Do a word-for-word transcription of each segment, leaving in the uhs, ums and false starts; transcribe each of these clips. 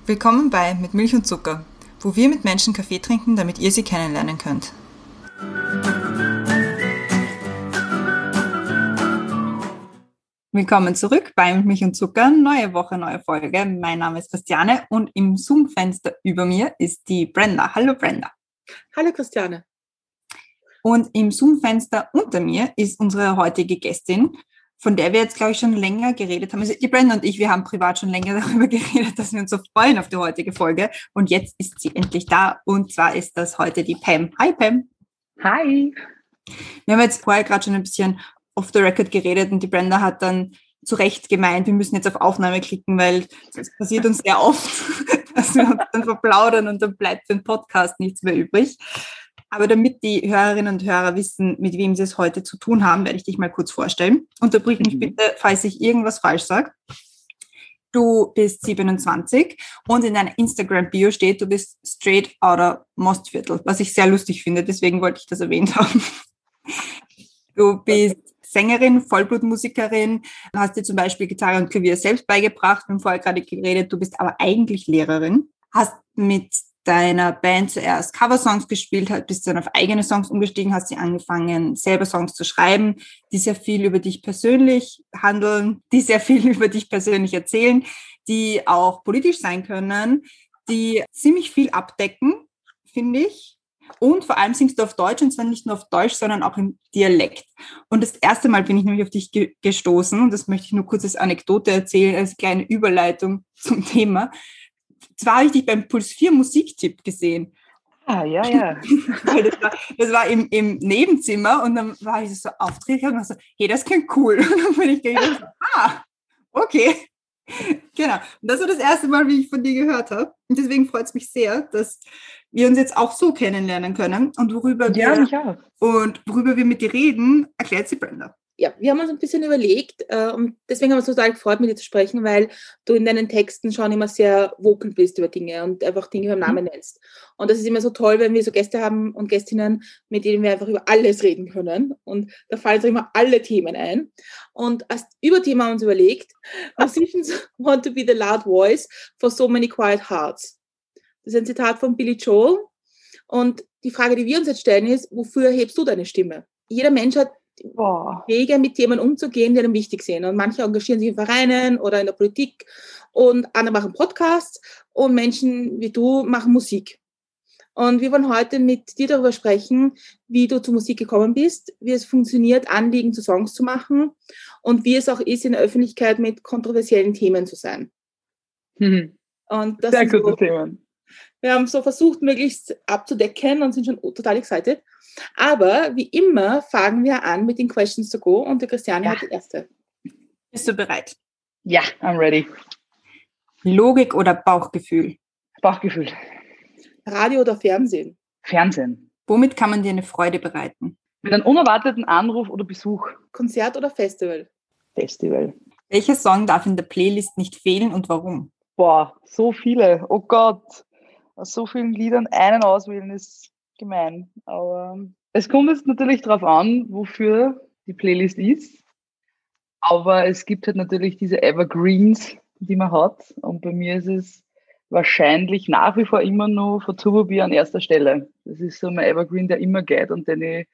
Willkommen bei Mit Milch und Zucker, wo wir mit Menschen Kaffee trinken, damit ihr sie kennenlernen könnt. Willkommen zurück bei Mit Milch und Zucker, neue Woche, neue Folge. Mein Name ist Christiane und im Zoom-Fenster über mir ist die Brenda. Hallo Brenda. Hallo Christiane. Und im Zoom-Fenster unter mir ist unsere heutige Gästin, von der wir jetzt, glaube ich, schon länger geredet haben. Also die Brenda und ich, wir haben privat schon länger darüber geredet, dass wir uns so freuen auf die heutige Folge. Und jetzt ist sie endlich da. Und zwar ist das heute die Pam. Hi Pam. Hi. Wir haben jetzt vorher gerade schon ein bisschen off the record geredet und die Brenda hat dann zu Recht gemeint, wir müssen jetzt auf Aufnahme klicken, weil es passiert uns sehr oft, dass wir uns dann verplaudern und dann bleibt für den Podcast nichts mehr übrig. Aber damit die Hörerinnen und Hörer wissen, mit wem sie es heute zu tun haben, werde ich dich mal kurz vorstellen. Unterbrich mich mhm. bitte, falls ich irgendwas falsch sage. Du bist siebenundzwanzig und in deiner Instagram-Bio steht, du bist straight outer Mostviertel, was ich sehr lustig finde, deswegen wollte ich das erwähnt haben. Du bist Sängerin, Vollblutmusikerin, hast dir zum Beispiel Gitarre und Klavier selbst beigebracht, wir haben vorher gerade geredet, du bist aber eigentlich Lehrerin, hast mit deiner Band zuerst Coversongs gespielt, bist dann auf eigene Songs umgestiegen, hast sie angefangen, selber Songs zu schreiben, die sehr viel über dich persönlich handeln, die sehr viel über dich persönlich erzählen, die auch politisch sein können, die ziemlich viel abdecken, finde ich. Und vor allem singst du auf Deutsch, und zwar nicht nur auf Deutsch, sondern auch im Dialekt. Und das erste Mal bin ich nämlich auf dich ge- gestoßen, und das möchte ich nur kurz als Anekdote erzählen, als kleine Überleitung zum Thema. Zwar habe ich dich beim Puls vier Musiktipp gesehen. Ah, ja, ja. das war, das war im, im Nebenzimmer und dann war ich so auftreten und so, hey, das klingt cool. Und dann bin ich gedacht, ah, okay. Genau. Und das war das erste Mal, wie ich von dir gehört habe. Und deswegen freut es mich sehr, dass wir uns jetzt auch so kennenlernen können. Und worüber, ja, wir, mich auch. Und worüber wir mit dir reden, erklärt sie Brenda. Ja, wir haben uns ein bisschen überlegt äh, und deswegen haben wir uns total gefreut, mit dir zu sprechen, weil du in deinen Texten schon immer sehr vocal bist über Dinge und einfach Dinge beim Namen nennst. Und das ist immer so toll, wenn wir so Gäste haben und Gästinnen, mit denen wir einfach über alles reden können. Und da fallen uns immer alle Themen ein. Und als Überthema haben wir uns überlegt, Musicians want to be the loud voice for so many quiet hearts. Das ist ein Zitat von Billy Joel. Und die Frage, die wir uns jetzt stellen, ist, wofür erhebst du deine Stimme? Jeder Mensch hat Boah. Wege, mit Themen umzugehen, die einem wichtig sind. Und manche engagieren sich in Vereinen oder in der Politik und andere machen Podcasts und Menschen wie du machen Musik. Und wir wollen heute mit dir darüber sprechen, wie du zur Musik gekommen bist, wie es funktioniert, Anliegen zu Songs zu machen und wie es auch ist, in der Öffentlichkeit mit kontroversiellen Themen zu sein. Mhm. Und das Sehr gute so, Themen. Wir haben so versucht, möglichst abzudecken und sind schon total excited. Aber wie immer fangen wir an mit den Questions to go und der Christiane ja. hat die erste. Bist du bereit? Ja, I'm ready. Logik oder Bauchgefühl? Bauchgefühl. Radio oder Fernsehen? Fernsehen. Womit kann man dir eine Freude bereiten? Mit einem unerwarteten Anruf oder Besuch. Konzert oder Festival? Festival. Welcher Song darf in der Playlist nicht fehlen und warum? Boah, so viele. Oh Gott. Aus so vielen Liedern einen auswählen ist gemein. Aber es kommt jetzt natürlich darauf an, wofür die Playlist ist. Aber es gibt halt natürlich diese Evergreens, die man hat. Und bei mir ist es wahrscheinlich nach wie vor immer noch von Turbo Bier an erster Stelle. Das ist so mein Evergreen, der immer geht und den ich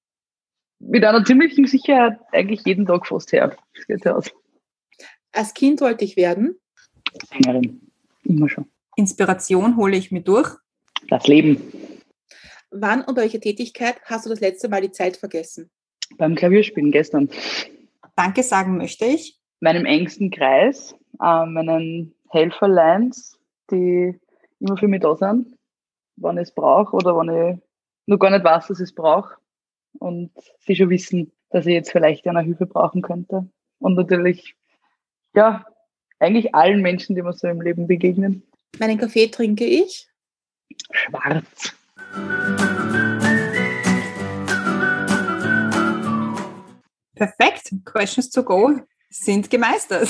mit einer ziemlichen Sicherheit eigentlich jeden Tag fast her. Das geht ja aus. Als Kind wollte ich werden? Sängerin. Immer schon. Inspiration hole ich mir durch? Das Leben. Wann und bei welcher Tätigkeit hast du das letzte Mal die Zeit vergessen? Beim Klavierspielen gestern. Danke sagen möchte ich? Meinem engsten Kreis, äh, meinen Helferlines, die immer für mich da sind, wenn ich es brauche oder wenn ich noch gar nicht weiß, dass ich es brauche. Und sie schon wissen, dass ich jetzt vielleicht eine Hilfe brauchen könnte. Und natürlich, ja, eigentlich allen Menschen, die mir so im Leben begegnen. Meinen Kaffee trinke ich? Schwarz. Perfekt. Questions to go sind gemeistert.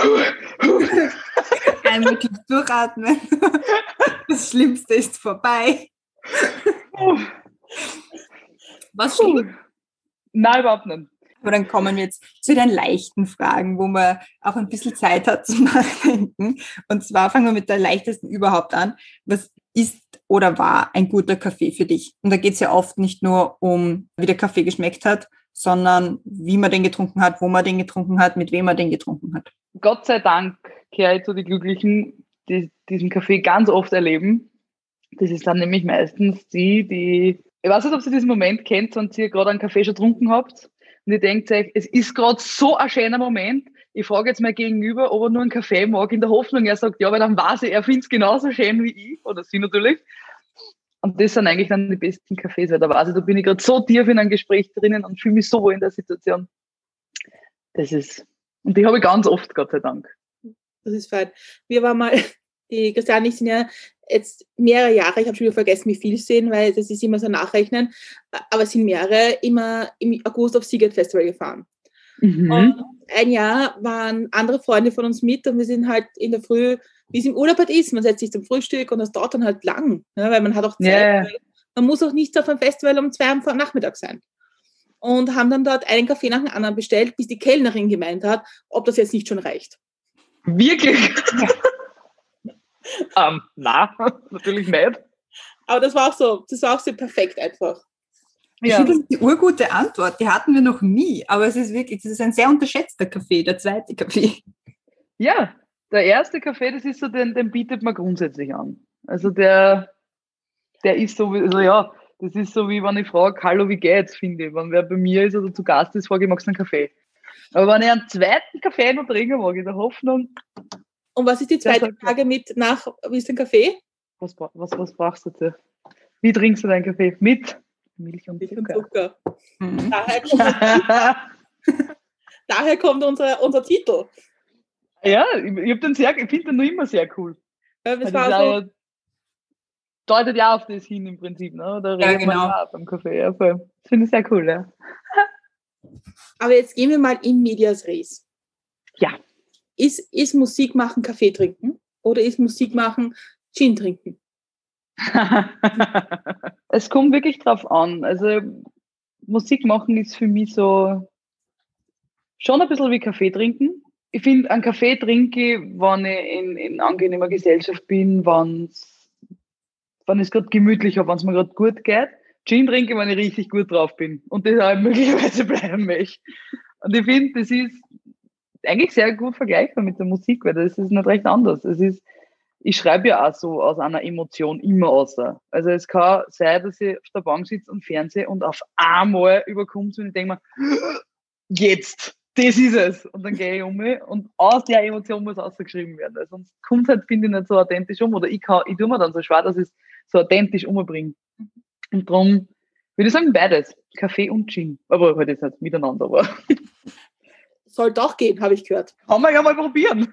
Einmal tief durchatmen. Das Schlimmste ist vorbei. Was steht? Nein, überhaupt nicht. Aber dann kommen wir jetzt zu den leichten Fragen, wo man auch ein bisschen Zeit hat zum Nachdenken. Und zwar fangen wir mit der leichtesten überhaupt an. Was ist oder war ein guter Kaffee für dich? Und da geht es ja oft nicht nur um, wie der Kaffee geschmeckt hat, sondern wie man den getrunken hat, wo man den getrunken hat, mit wem man den getrunken hat. Gott sei Dank gehöre ich zu den Glücklichen, die diesen Kaffee ganz oft erleben. Das ist dann nämlich meistens die, die, ich weiß nicht, ob ihr diesen Moment kennt, wenn ihr gerade einen Kaffee schon getrunken habt und ihr denkt euch, es ist gerade so ein schöner Moment, ich frage jetzt mal gegenüber, ob er nur einen Kaffee mag, in der Hoffnung, er sagt ja, weil dann weiß ich, er findet es genauso schön wie ich, oder sie natürlich. Und das sind eigentlich dann die besten Kaffees, weil da weiß ich, da bin ich gerade so tief in einem Gespräch drinnen und fühle mich so wohl in der Situation. Das ist, und die habe ich ganz oft, Gott sei Dank. Das ist fein. Wir waren mal, die Christiane und ich sind ja jetzt mehrere Jahre, ich habe schon wieder vergessen, wie viel es sind, weil das ist immer so nachrechnen, aber es sind mehrere, immer im August auf Seagate Festival gefahren. Mhm. Und ein Jahr waren andere Freunde von uns mit und wir sind halt in der Früh, wie es im Urlaub halt ist, man setzt sich zum Frühstück und das dauert dann halt lang, ne, weil man hat auch Zeit. Yeah. Man muss auch nicht auf einem Festival um zwei Uhr am Nachmittag sein. Und haben dann dort einen Kaffee nach dem anderen bestellt, bis die Kellnerin gemeint hat, ob das jetzt nicht schon reicht. Wirklich? um, na, natürlich nicht. Aber das war auch so, das war auch so perfekt einfach. Ich ja. finde, das ist die urgute Antwort. Die hatten wir noch nie. Aber es ist wirklich, das ist ein sehr unterschätzter Kaffee, der zweite Kaffee. Ja, der erste Kaffee, das ist so, den, den bietet man grundsätzlich an. Also der, der ist so, also ja, das ist so, wie wenn ich frage, hallo, wie geht's, finde ich. Wenn wer bei mir ist oder zu Gast ist, frage ich, magst du einen Kaffee? Aber wenn ich einen zweiten Kaffee noch trinken mag, in der Hoffnung. Und was ist die zweite Frage mit nach, wie ist dein Kaffee? Was, was, was brauchst du dazu? Wie trinkst du deinen Kaffee? Mit Milch und Milch Zucker. Und Zucker. Mhm. Daher kommt, daher kommt unser, unser Titel. Ja, ich, ich, den sehr, ich finde den noch immer sehr cool. Ja, das war so, ja, deutet ja auf das hin im Prinzip. Ne? Da ja, reden genau. wir ja beim Kaffee. Ja, das finde ich sehr cool. Ja. Aber jetzt gehen wir mal in medias res. Ja. Ist, ist Musik machen Kaffee trinken oder ist Musik machen Gin trinken? Es kommt wirklich drauf an. Also Musik machen ist für mich so schon ein bisschen wie Kaffee trinken. Ich finde, einen Kaffee trinke ich, wenn ich in, in angenehmer Gesellschaft bin, wenn wenn ich es gerade gemütlich habe, wenn es mir gerade gut geht. Gin trinke ich, wenn ich richtig gut drauf bin und das auch möglicherweise bleiben möchte. Und ich finde, das ist eigentlich sehr gut vergleichbar mit der Musik, weil das ist nicht recht anders. Es ist, ich schreibe ja auch so aus einer Emotion immer aus. Also es kann sein, dass ich auf der Bank sitze und fernsehe und auf einmal überkommt es und ich denke mir, jetzt, das ist es. Und dann gehe ich um mich und aus der Emotion muss ausgeschrieben werden. Also sonst kommt halt, finde ich, nicht so authentisch um oder ich, kann, ich tue mir dann so schwer, dass ich es so authentisch umbringe. Und darum würde ich sagen, beides. Kaffee und Gin. Aber halt jetzt nicht miteinander. Aber soll doch gehen, habe ich gehört. Kann man ja mal probieren.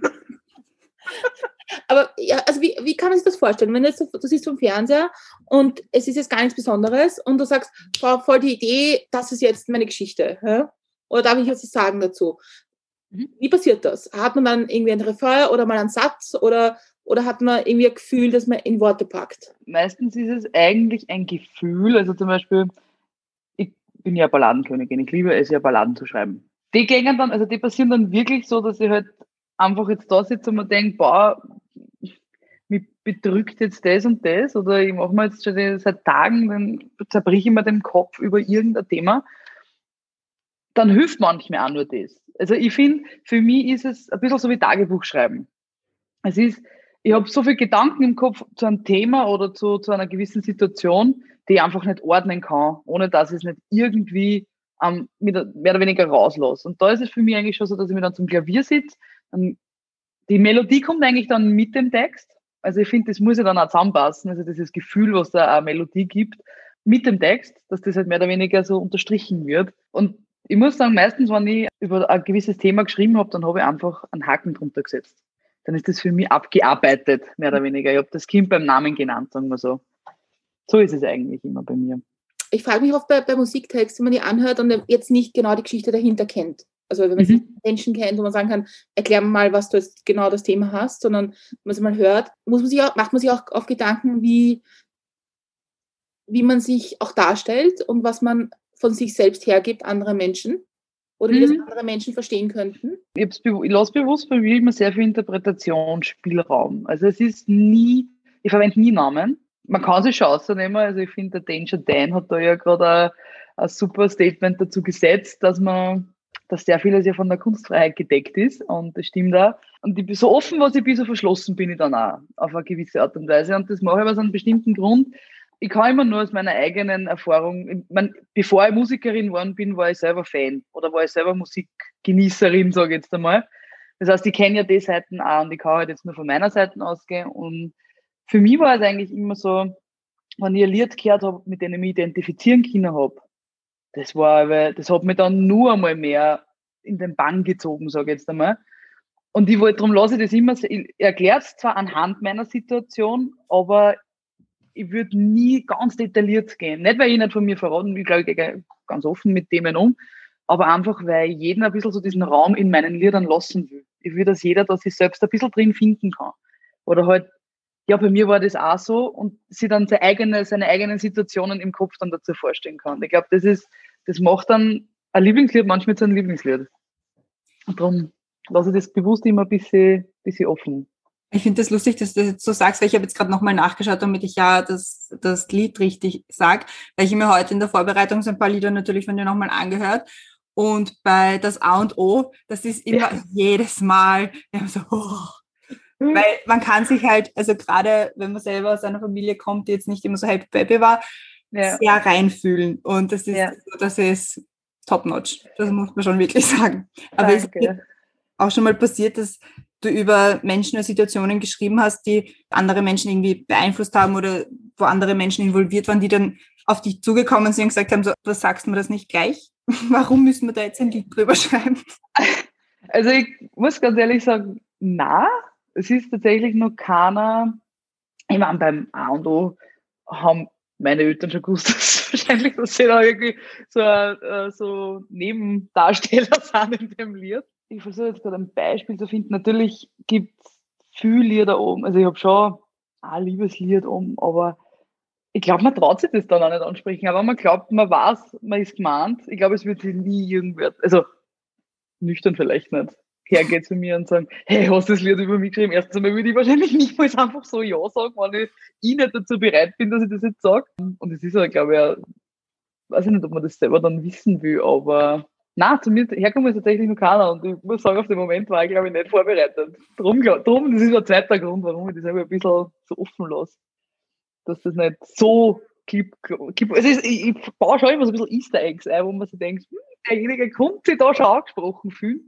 Aber ja, also wie, wie kann man sich das vorstellen? Wenn du, jetzt, du siehst vom Fernseher und es ist jetzt gar nichts Besonderes und du sagst, voll die Idee, das ist jetzt meine Geschichte. Ja? Oder darf ich jetzt was sagen dazu? Wie passiert das? Hat man dann irgendwie ein Refrain oder mal einen Satz oder, oder hat man irgendwie ein Gefühl, das man in Worte packt? Meistens ist es eigentlich ein Gefühl. Also zum Beispiel, ich bin ja Balladenkönigin, ich liebe es ja, Balladen zu schreiben. Die gehen dann, also die passieren dann wirklich so, dass ich halt einfach jetzt da sitze und mir denke, boah, mich bedrückt jetzt das und das oder ich mache mir jetzt schon seit Tagen, dann zerbrich ich mir den Kopf über irgendein Thema. Dann hilft manchmal auch nur das. Also ich finde, für mich ist es ein bisschen so wie Tagebuch schreiben. Es ist, ich habe so viele Gedanken im Kopf zu einem Thema oder zu, zu einer gewissen Situation, die ich einfach nicht ordnen kann, ohne dass ich es nicht irgendwie ähm, mehr oder weniger rauslasse. Und da ist es für mich eigentlich schon so, dass ich mir dann zum Klavier sitze. Dann, die Melodie kommt eigentlich dann mit dem Text. Also ich finde, das muss ja dann auch zusammenpassen. Also dieses Gefühl, was da eine Melodie gibt, mit dem Text, dass das halt mehr oder weniger so unterstrichen wird. Und ich muss sagen, meistens, wenn ich über ein gewisses Thema geschrieben habe, dann habe ich einfach einen Haken drunter gesetzt. Dann ist das für mich abgearbeitet, mehr oder weniger. Ich habe das Kind beim Namen genannt, sagen wir so. So ist es eigentlich immer bei mir. Ich frage mich oft bei, bei Musiktexten, wenn man die anhört und jetzt nicht genau die Geschichte dahinter kennt. Also wenn man mhm. Menschen kennt, wo man sagen kann, erklär mir mal, was du jetzt genau das Thema hast, sondern wenn man es mal hört, muss man sich auch, macht man sich auch auf Gedanken, wie, wie man sich auch darstellt und was man von sich selbst hergibt, andere Menschen. Oder wie das andere Menschen verstehen könnten? Ich, ich lasse bewusst bei mir immer sehr viel Interpretationsspielraum. Also es ist nie, ich verwende nie Namen. Man kann sich Chancen nehmen. Also ich finde, der Danger Dan hat da ja gerade ein, ein super Statement dazu gesetzt, dass man, dass sehr vieles ja von der Kunstfreiheit gedeckt ist. Und das stimmt auch. Und ich bin so offen, was ich bin, so verschlossen bin ich dann auch auf eine gewisse Art und Weise. Und das mache ich aus einem bestimmten Grund. Ich kann immer nur aus meiner eigenen Erfahrung, ich mein, bevor ich Musikerin geworden bin, war ich selber Fan oder war ich selber Musikgenießerin, sage ich jetzt einmal. Das heißt, ich kenne ja die Seiten auch und ich kann halt jetzt nur von meiner Seite ausgehen. Und für mich war es eigentlich immer so, wenn ich ein Lied gehört habe, mit dem ich mich identifizieren können habe, das war, weil das hat mich dann nur einmal mehr in den Bann gezogen, sage ich jetzt einmal. Und ich wollte, darum lasse ich das immer, ich erkläre es zwar anhand meiner Situation, aber ich würde nie ganz detailliert gehen. Nicht, weil ich nicht von mir verraten will, glaube ich, gehe ganz offen mit Themen um, aber einfach, weil ich jeden ein bisschen so diesen Raum in meinen Liedern lassen will. Ich will, dass jeder da sich selbst ein bisschen drin finden kann. Oder halt, ja, bei mir war das auch so und sich dann seine, eigene, seine eigenen Situationen im Kopf dann dazu vorstellen kann. Ich glaube, das ist, das macht dann ein Lieblingslied manchmal zu einem Lieblingslied. Und darum lasse ich das bewusst immer ein bisschen, bisschen offen. Ich finde das lustig, dass du das jetzt so sagst, weil ich habe jetzt gerade nochmal nachgeschaut, damit ich ja das, das Lied richtig sage, weil ich mir heute in der Vorbereitung so ein paar Lieder natürlich von dir nochmal angehört und bei das A und O, das ist immer ja. jedes Mal so, oh. Weil man kann sich halt, also gerade wenn man selber aus einer Familie kommt, die jetzt nicht immer so happy baby war, ja. sehr reinfühlen und das ist, ja. das ist top-notch, das muss man schon wirklich sagen. Aber es ist auch schon mal passiert, dass du über Menschen oder Situationen geschrieben hast, die andere Menschen irgendwie beeinflusst haben oder wo andere Menschen involviert waren, die dann auf dich zugekommen sind und gesagt haben, so, was sagst du mir das nicht gleich? Warum müssen wir da jetzt ein Lied drüber schreiben? Also ich muss ganz ehrlich sagen, na, es ist tatsächlich noch keiner, ich meine, beim A und O haben meine Eltern schon gewusst, dass wahrscheinlich, dass sie da irgendwie so, äh, so Nebendarsteller sind in dem Lied. Ich versuche jetzt gerade ein Beispiel zu finden. Natürlich gibt es viele Lieder oben. Also ich habe schon ein Liebeslied oben, aber ich glaube, man traut sich das dann auch nicht ansprechen. Aber man glaubt, man weiß, man ist gemeint. Ich glaube, es wird sich nie irgendwer, also nüchtern vielleicht nicht, hergeht zu mir und sagen, hey, hast du das Lied über mich geschrieben? Erstens einmal würde ich wahrscheinlich nicht mal einfach so Ja sagen, wenn ich, ich nicht dazu bereit bin, dass ich das jetzt sage. Und es ist ja, glaube ich, auch, weiß ich nicht, ob man das selber dann wissen will, aber nein, zu mir herkommen ist tatsächlich noch keiner und ich muss sagen, auf den Moment war ich, glaube ich, nicht vorbereitet. Drum, drum, das ist ein zweiter Grund, warum ich das ein bisschen so offen lasse. Dass das nicht so klipp, klipp es ist, ich, ich baue schon immer so ein bisschen Easter Eggs ein, wo man sich denkt, hm, derjenige konnte sich da schon angesprochen fühlen.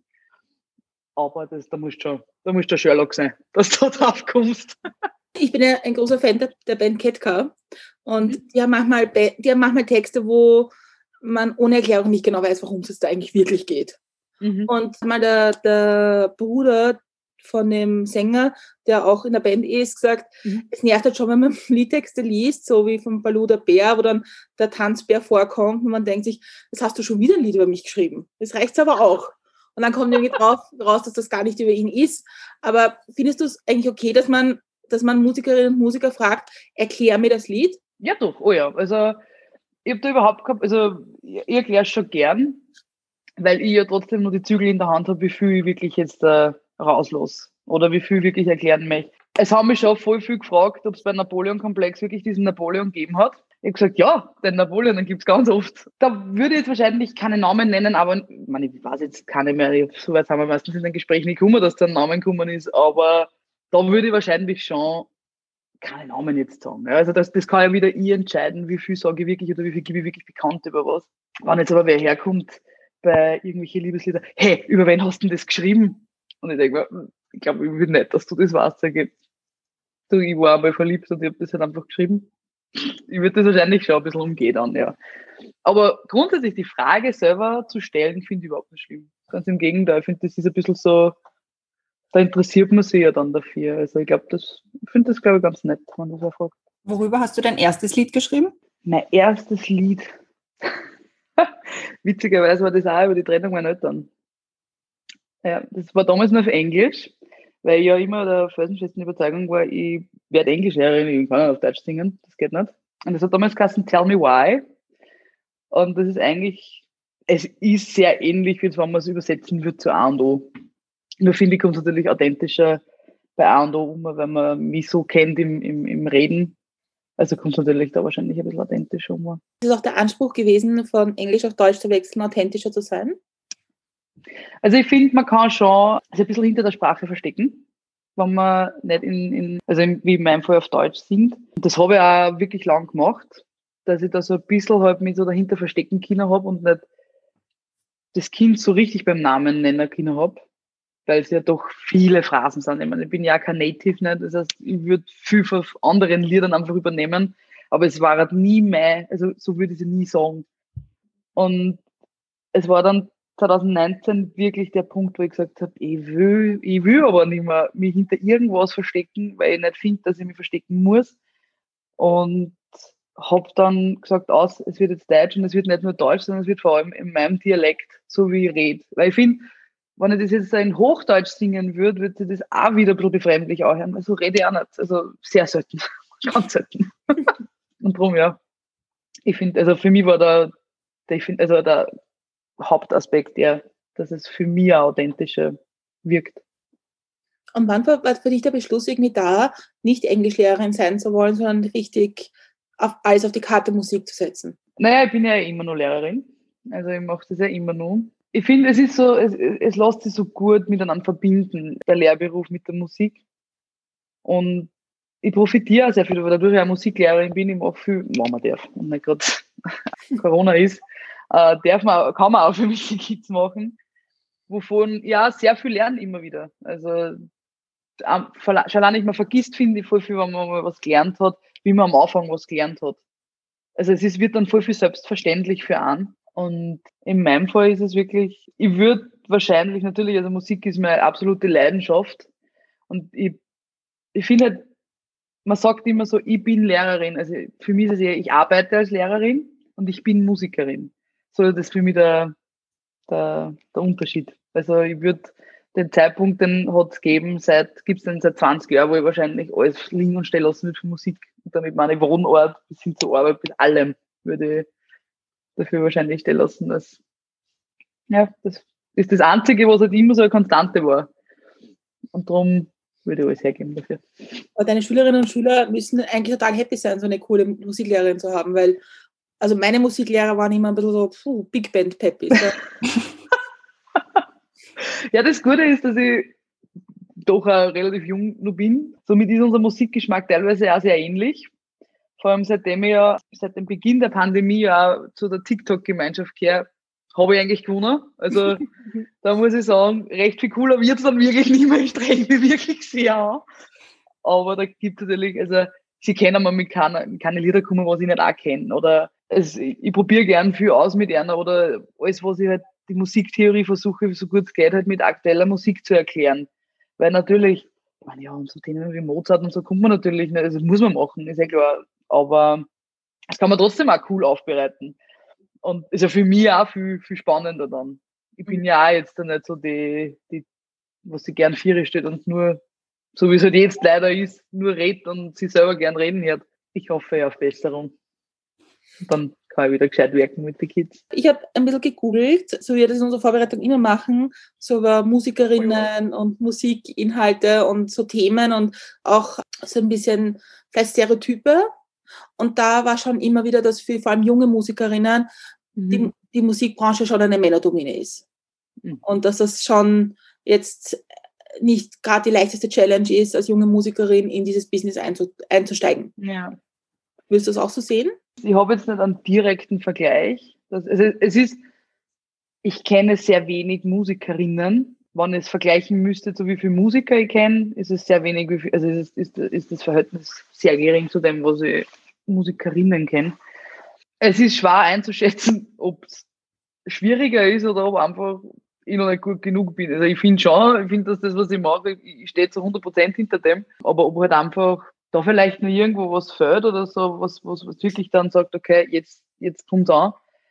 Aber das, da musst du schon, da musst du Sherlock sein, dass du da drauf kommst. Ich bin ja ein großer Fan der, der Band Ketka und mhm. die haben manchmal, die haben manchmal Texte, wo man ohne Erklärung nicht genau weiß, worum es da eigentlich wirklich geht. Mhm. Und mal der, der Bruder von dem Sänger, der auch in der Band ist, gesagt, mhm. es nervt halt schon, wenn man Liedtexte liest, so wie von Baloo der Bär, wo dann der Tanzbär vorkommt und man denkt sich, das hast du schon wieder ein Lied über mich geschrieben. Das reicht's aber auch. Und dann kommt irgendwie drauf raus, dass das gar nicht über ihn ist. Aber findest du es eigentlich okay, dass man, dass man Musikerinnen und Musiker fragt, erklär mir das Lied? Ja doch, oh ja, also ich habe da überhaupt gehabt, also ich, ich erkläre es schon gern, weil ich ja trotzdem nur die Zügel in der Hand habe, wie viel ich wirklich jetzt äh, rauslasse oder wie viel ich wirklich erklären möchte. Es haben mich schon voll viel gefragt, ob es beim Napoleon-Komplex wirklich diesen Napoleon gegeben hat. Ich habe gesagt, ja, den Napoleon, den gibt es ganz oft. Da würde ich jetzt wahrscheinlich keine Namen nennen, aber ich, meine, ich weiß jetzt keine mehr, so weit haben wir meistens in den Gesprächen nicht gekommen, dass da ein Name gekommen ist, aber da würde ich wahrscheinlich schon keine Namen jetzt sagen. Ja, also das, das kann ja wieder ich entscheiden, wie viel sage ich wirklich oder wie viel gebe ich wirklich bekannt über was. Wenn jetzt aber wer herkommt bei irgendwelchen Liebeslieder, hey, über wen hast du denn das geschrieben? Und ich denke mir, ich glaube, ich will nicht, dass du das weißt. Du, ich war einmal verliebt und ich habe das halt einfach geschrieben. Ich würde das wahrscheinlich schon ein bisschen umgehen dann, ja. Aber grundsätzlich die Frage selber zu stellen, finde ich überhaupt nicht schlimm. Ganz im Gegenteil, ich finde, das ist ein bisschen so, da interessiert man sich ja dann dafür. Also ich glaube, das, ich finde das, glaube ich, ganz nett, wenn man das auch fragt. Worüber hast du dein erstes Lied geschrieben? Mein erstes Lied. Witzigerweise war das auch über die Trennung meiner Eltern. Ja, das war damals nur auf Englisch, weil ich ja immer der felsenfesten Überzeugung war, ich werde Englischlehrerin, ich kann nicht auf Deutsch singen, das geht nicht. Und das hat damals geheißen Tell Me Why. Und das ist eigentlich es ist sehr ähnlich, wie wenn man es übersetzen würde zu A und O. Nur finde ich, kommt es natürlich authentischer bei A und O um, wenn man mich so kennt im, im, im Reden. Also kommt es natürlich da wahrscheinlich ein bisschen authentischer um. Ist es auch der Anspruch gewesen, von Englisch auf Deutsch zu wechseln, authentischer zu sein? Also ich finde, man kann schon also ein bisschen hinter der Sprache verstecken, wenn man nicht in, in also wie in meinem Fall auf Deutsch singt. Und das habe ich auch wirklich lang gemacht, dass ich da so ein bisschen halt mich so dahinter verstecken können habe und nicht das Kind so richtig beim Namen nennen können habe, weil es ja doch viele Phrasen sind. Ich meine, ich bin ja kein Native, nicht? Das heißt, ich würde viel von anderen Liedern einfach übernehmen, aber es war halt nie mehr, also so würde ich sie nie sagen. Und es war dann zwanzig neunzehn wirklich der Punkt, wo ich gesagt habe, ich will, ich will aber nicht mehr mich hinter irgendwas verstecken, weil ich nicht finde, dass ich mich verstecken muss. Und habe dann gesagt, aus, es wird jetzt Deutsch und es wird nicht nur Deutsch, sondern es wird vor allem in meinem Dialekt, so wie ich rede. Weil ich finde, wenn ich das jetzt in Hochdeutsch singen würde, würde sich das auch wieder ein bisschen befremdlich anhören. Also rede ich auch nicht. Also sehr selten. Ganz selten. Und darum, ja. Ich finde, also für mich war da, der, ich finde, also der Hauptaspekt der, dass es für mich auch authentischer wirkt. Und wann war für dich der Beschluss irgendwie da, nicht Englischlehrerin sein zu wollen, sondern richtig auf, alles auf die Karte Musik zu setzen? Naja, ich bin ja immer noch Lehrerin. Also ich mache das ja immer noch. Ich finde, es ist so, es, es lässt sich so gut miteinander verbinden, der Lehrberuf mit der Musik. Und ich profitiere auch sehr viel, weil dadurch ich auch Musiklehrerin bin, ich mache viel, wenn man darf, und nicht gerade Corona ist, äh, darf man, kann man auch für mich die Kids machen, wovon ja sehr viel lernen immer wieder. Also schon allein nicht, man vergisst, finde ich, voll viel, wenn man mal was gelernt hat, wie man am Anfang was gelernt hat. Also es ist, wird dann voll viel selbstverständlich für einen. Und in meinem Fall ist es wirklich, ich würde wahrscheinlich natürlich, also Musik ist meine absolute Leidenschaft. Und ich, ich finde halt, man sagt immer so, ich bin Lehrerin. Also für mich ist es eher, ich arbeite als Lehrerin und ich bin Musikerin. So, das ist für mich der, der, der Unterschied. Also ich würde den Zeitpunkt, den hat es gegeben, seit, gibt es den seit zwanzig Jahren, wo ich wahrscheinlich alles liegen und stehen lassen würde für Musik. Und damit meine Wohnort bis hin zur Arbeit, mit allem würde ich dafür wahrscheinlich stehen lassen. Das, ja, das ist das Einzige, was halt immer so eine Konstante war. Und darum würde ich alles hergeben dafür. Aber deine Schülerinnen und Schüler müssen eigentlich total happy sein, so eine coole Musiklehrerin zu haben, weil also meine Musiklehrer waren immer ein bisschen so puh, Big Band Peppy. Ja, das Gute ist, dass ich doch auch relativ jung noch bin. Somit ist unser Musikgeschmack teilweise auch sehr ähnlich. Vor allem seitdem ich ja seit dem Beginn der Pandemie ja zu der TikTok-Gemeinschaft gehöre, habe ich eigentlich gewonnen. Also da muss ich sagen, recht viel cooler wird es dann wirklich nicht mehr. Ich streng mich wirklich sehr an. Aber da gibt es natürlich, also sie kennen mir mit keine, keine Lieder kommen, was ich nicht auch kenne. Oder es, ich, ich probiere gern viel aus mit einer oder alles, was ich halt die Musiktheorie versuche, so gut es geht, halt mit aktueller Musik zu erklären. Weil natürlich, ich meine, ja, und so Themen wie Mozart und so kommt man natürlich nicht, also das muss man machen, ist ja klar. Aber das kann man trotzdem auch cool aufbereiten. Und ist ja für mich auch viel, viel spannender dann. Ich bin ja auch jetzt nicht so die, die was sie gern vier steht und nur, so wie es halt jetzt leider ist, nur redet und sie selber gern reden hört. Ich hoffe ja auf Besserung. Und dann kann ich wieder gescheit wirken mit den Kids. Ich habe ein bisschen gegoogelt, so wie wir das in unserer Vorbereitung immer machen, so über Musikerinnen und Musikinhalte und so Themen und auch so ein bisschen vielleicht Stereotype. Und da war schon immer wieder, dass für vor allem junge Musikerinnen mhm. die, die Musikbranche schon eine Männerdomäne ist. Mhm. Und dass das schon jetzt nicht gerade die leichteste Challenge ist, als junge Musikerin in dieses Business einzusteigen. Ja. Willst du das auch so sehen? Ich habe jetzt nicht einen direkten Vergleich. Das, also es ist, ich kenne sehr wenig Musikerinnen. Wenn ich es vergleichen müsste, so wie viele Musiker ich kenne, ist es sehr wenig, wie viel, also ist, ist, ist das Verhältnis sehr gering zu dem, was ich Musikerinnen kenne. Es ist schwer einzuschätzen, ob es schwieriger ist oder ob einfach ich noch nicht gut genug bin. Also ich finde schon, ich finde, dass das, was ich mache, ich stehe zu hundert Prozent hinter dem, aber ob halt einfach da vielleicht noch irgendwo was fehlt oder so, was, was, was wirklich dann sagt, okay, jetzt, jetzt kommt's an.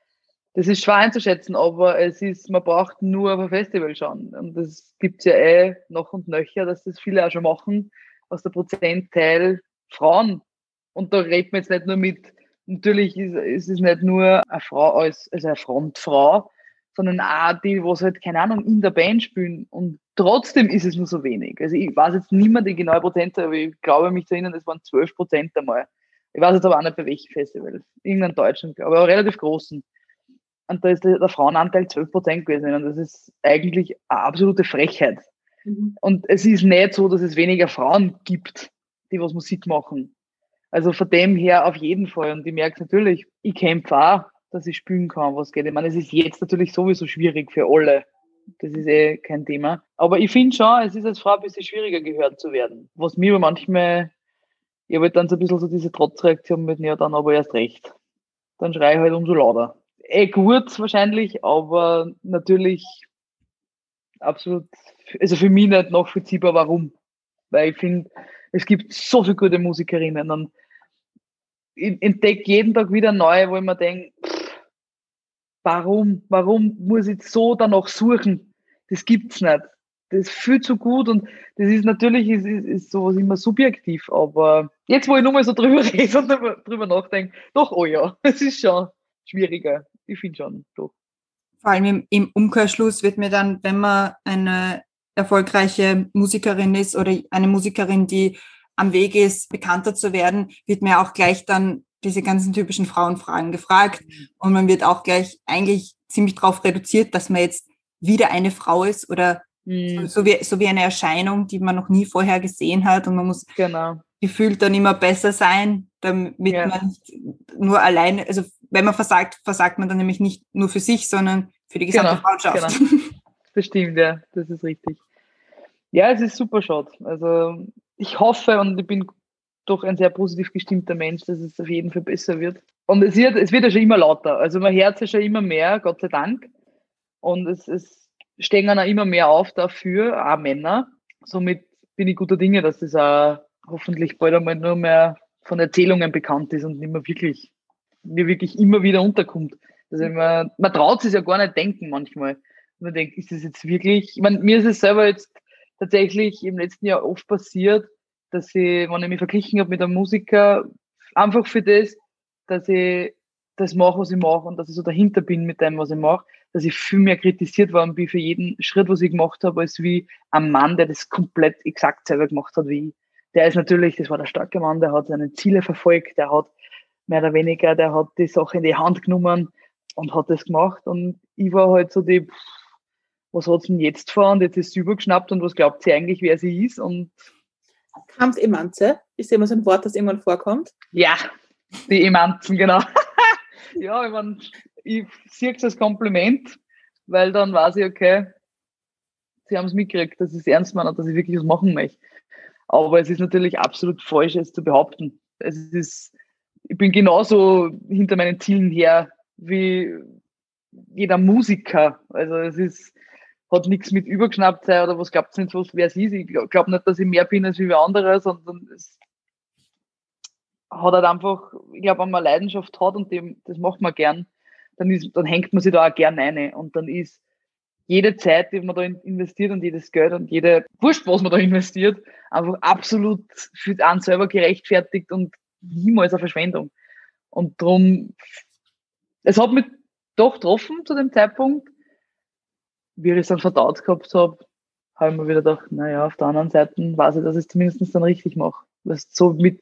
Das ist schwer einzuschätzen, aber es ist, man braucht nur auf ein Festival schauen. Und das gibt's ja eh noch und nöcher, dass das viele auch schon machen, aus der Prozentteil Frauen. Und da redet man jetzt nicht nur mit, natürlich ist, ist es nicht nur eine Frau als, also eine Frontfrau, sondern auch die, was halt, keine Ahnung, in der Band spielen. Und trotzdem ist es nur so wenig. Also ich weiß jetzt nicht mehr die genaue Prozente, aber ich glaube, mich zu erinnern, es waren zwölf Prozent einmal. Ich weiß jetzt aber auch nicht, bei welchem Festival. Irgendein deutschen, aber auch relativ großen. Und da ist der, der Frauenanteil zwölf Prozent gewesen. Und das ist eigentlich eine absolute Frechheit. Mhm. Und es ist nicht so, dass es weniger Frauen gibt, die was Musik machen. Also von dem her auf jeden Fall. Und ich merke natürlich, ich kämpfe auch, dass ich spielen kann, was geht. Ich meine, es ist jetzt natürlich sowieso schwierig für alle. Das ist eh kein Thema. Aber ich finde schon, es ist als Frau ein bisschen schwieriger, gehört zu werden. Was mir aber manchmal, ich habe halt dann so ein bisschen so diese Trotzreaktion mit mir, dann aber erst recht. Dann schreie ich halt umso lauter. Eh gut wahrscheinlich, aber natürlich absolut, also für mich nicht nachvollziehbar, warum. Weil ich finde, es gibt so viele gute Musikerinnen und ich entdecke jeden Tag wieder neue, wo ich mir denke, warum, warum muss ich so danach suchen? Das gibt's nicht. Das ist viel zu gut und das ist natürlich, ist, ist, ist sowas immer subjektiv, aber jetzt, wo ich nochmal so drüber rede und drüber nachdenke, doch, oh ja, es ist schon schwieriger. Ich finde schon, doch. Vor allem im, im Umkehrschluss wird mir dann, wenn man eine erfolgreiche Musikerin ist oder eine Musikerin, die am Weg ist, bekannter zu werden, wird mir auch gleich dann diese ganzen typischen Frauenfragen gefragt und man wird auch gleich eigentlich ziemlich darauf reduziert, dass man jetzt wieder eine Frau ist oder mhm. so, so, wie, so wie eine Erscheinung, die man noch nie vorher gesehen hat und man muss genau. gefühlt dann immer besser sein, damit ja. man nicht nur alleine, also wenn man versagt, versagt man dann nämlich nicht nur für sich, sondern für die gesamte genau, Frauenschaft. Genau. Das stimmt, ja, das ist richtig. Ja, es ist super schade. Also ich hoffe und ich bin doch ein sehr positiv gestimmter Mensch, dass es auf jeden Fall besser wird. Und es wird, es wird ja schon immer lauter. Also man hört es ja schon immer mehr, Gott sei Dank. Und es, es stehen auch immer mehr auf dafür, auch Männer. Somit bin ich guter Dinge, dass das auch hoffentlich bald einmal nur mehr von Erzählungen bekannt ist und nicht mehr wirklich, mir wirklich immer wieder unterkommt. Also man, man traut es ja gar nicht denken manchmal. Man denkt, ist das jetzt wirklich, ich meine, mir ist es selber jetzt tatsächlich im letzten Jahr oft passiert, dass ich, wenn ich mich verglichen habe mit einem Musiker, einfach für das, dass ich das mache, was ich mache und dass ich so dahinter bin mit dem, was ich mache, dass ich viel mehr kritisiert worden bin für jeden Schritt, was ich gemacht habe, als wie ein Mann, der das komplett exakt selber gemacht hat wie ich. Der ist natürlich, das war der starke Mann, der hat seine Ziele verfolgt, der hat mehr oder weniger, der hat die Sache in die Hand genommen und hat das gemacht und ich war halt so die, was hat's denn jetzt vor und jetzt ist sie übergeschnappt und was glaubt sie eigentlich, wer sie ist und Kampfemanze, ist immer so ein Wort, das irgendwann vorkommt. Ja, die Emanzen, genau. Ja, ich meine, ich sehe es als Kompliment, weil dann weiß ich, okay, sie haben es mitgekriegt, dass ich es ernst meine und dass ich wirklich was machen möchte. Aber es ist natürlich absolut falsch, es zu behaupten. Es ist, ich bin genauso hinter meinen Zielen her wie jeder Musiker. Also es ist, hat nichts mit übergeschnappt sein oder was glaubt ihr nicht, was wer es ist. Ich glaube nicht, dass ich mehr bin als wie andere, sondern es hat halt einfach, ich glaube, wenn man Leidenschaft hat und dem, das macht man gern, dann ist, dann hängt man sich da auch gern rein. Und dann ist jede Zeit, die man da investiert und jedes Geld und jede, wurscht, was man da investiert, einfach absolut für einen selber gerechtfertigt und niemals eine Verschwendung. Und darum, es hat mich doch getroffen zu dem Zeitpunkt, wie ich es dann verdaut gehabt habe, habe ich mir wieder gedacht, naja, auf der anderen Seite weiß ich, dass ich es zumindest dann richtig mache. Was so mit,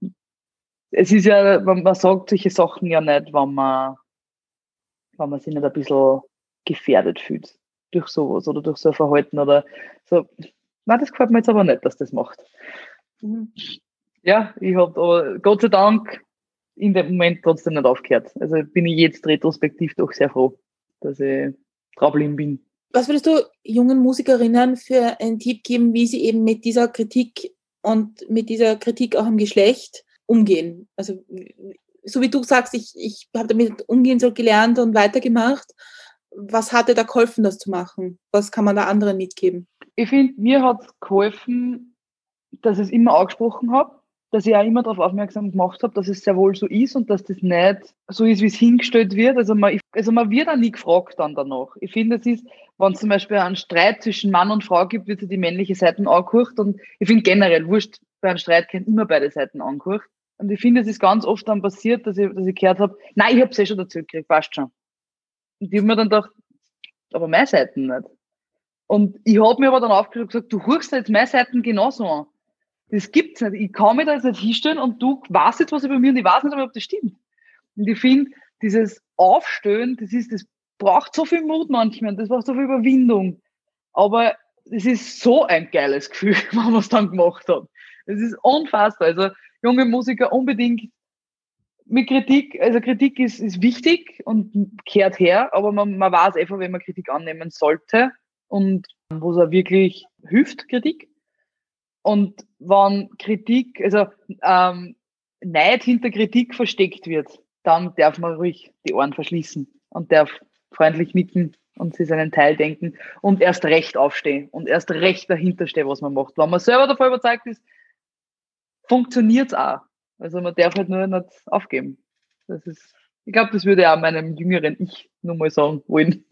es ist ja, man sagt solche Sachen ja nicht, wenn man, wenn man sich nicht ein bisschen gefährdet fühlt durch sowas oder durch so ein Verhalten oder so. Nein, das gefällt mir jetzt aber nicht, dass das macht. Mhm. Ja, ich habe Gott sei Dank in dem Moment trotzdem nicht aufgehört. Also bin ich jetzt retrospektiv doch sehr froh, dass ich draufgeblieben bin. Was würdest du jungen Musikerinnen für einen Tipp geben, wie sie eben mit dieser Kritik und mit dieser Kritik auch im Geschlecht umgehen? Also so wie du sagst, ich, ich habe damit umgehen so gelernt und weitergemacht. Was hat dir da geholfen, das zu machen? Was kann man da anderen mitgeben? Ich finde, mir hat es geholfen, dass ich es immer angesprochen habe, dass ich auch immer darauf aufmerksam gemacht habe, dass es sehr wohl so ist und dass das nicht so ist, wie es hingestellt wird. Also man, also man wird auch nie gefragt dann danach. Ich finde, es ist, wenn es zum Beispiel einen Streit zwischen Mann und Frau gibt, wird sich die männliche Seite angehört und ich finde generell, wurscht, bei einem Streit können immer beide Seiten angehört. Und ich finde, es ist ganz oft dann passiert, dass ich, dass ich gehört habe, nein, ich habe es eh schon dazu gekriegt, passt schon. Und ich habe mir dann gedacht, aber meine Seiten nicht. Und ich habe mir aber dann aufgeschrieben und gesagt, du hörst jetzt meine Seiten genauso an. Das gibt's nicht. Ich kann mich da jetzt nicht hinstellen und du weißt jetzt was über mich und ich weiß nicht, ob das stimmt. Und ich finde, dieses Aufstehen, das ist, das braucht so viel Mut manchmal, das braucht so viel Überwindung. Aber es ist so ein geiles Gefühl, wenn man es dann gemacht hat. Es ist unfassbar. Also junge Musiker unbedingt mit Kritik, also Kritik ist, ist wichtig und kehrt her, aber man, man weiß einfach, wenn man Kritik annehmen sollte und wo es auch wirklich hilft, Kritik. Und wenn Kritik, also ähm, Neid hinter Kritik versteckt wird, dann darf man ruhig die Ohren verschließen und darf freundlich nicken und sich seinen Teil denken und erst recht aufstehen und erst recht dahinter stehen, was man macht. Wenn man selber davon überzeugt ist, funktioniert es auch. Also man darf halt nur nicht aufgeben. Das ist, ich glaube, das würde auch meinem jüngeren Ich nur mal sagen wollen.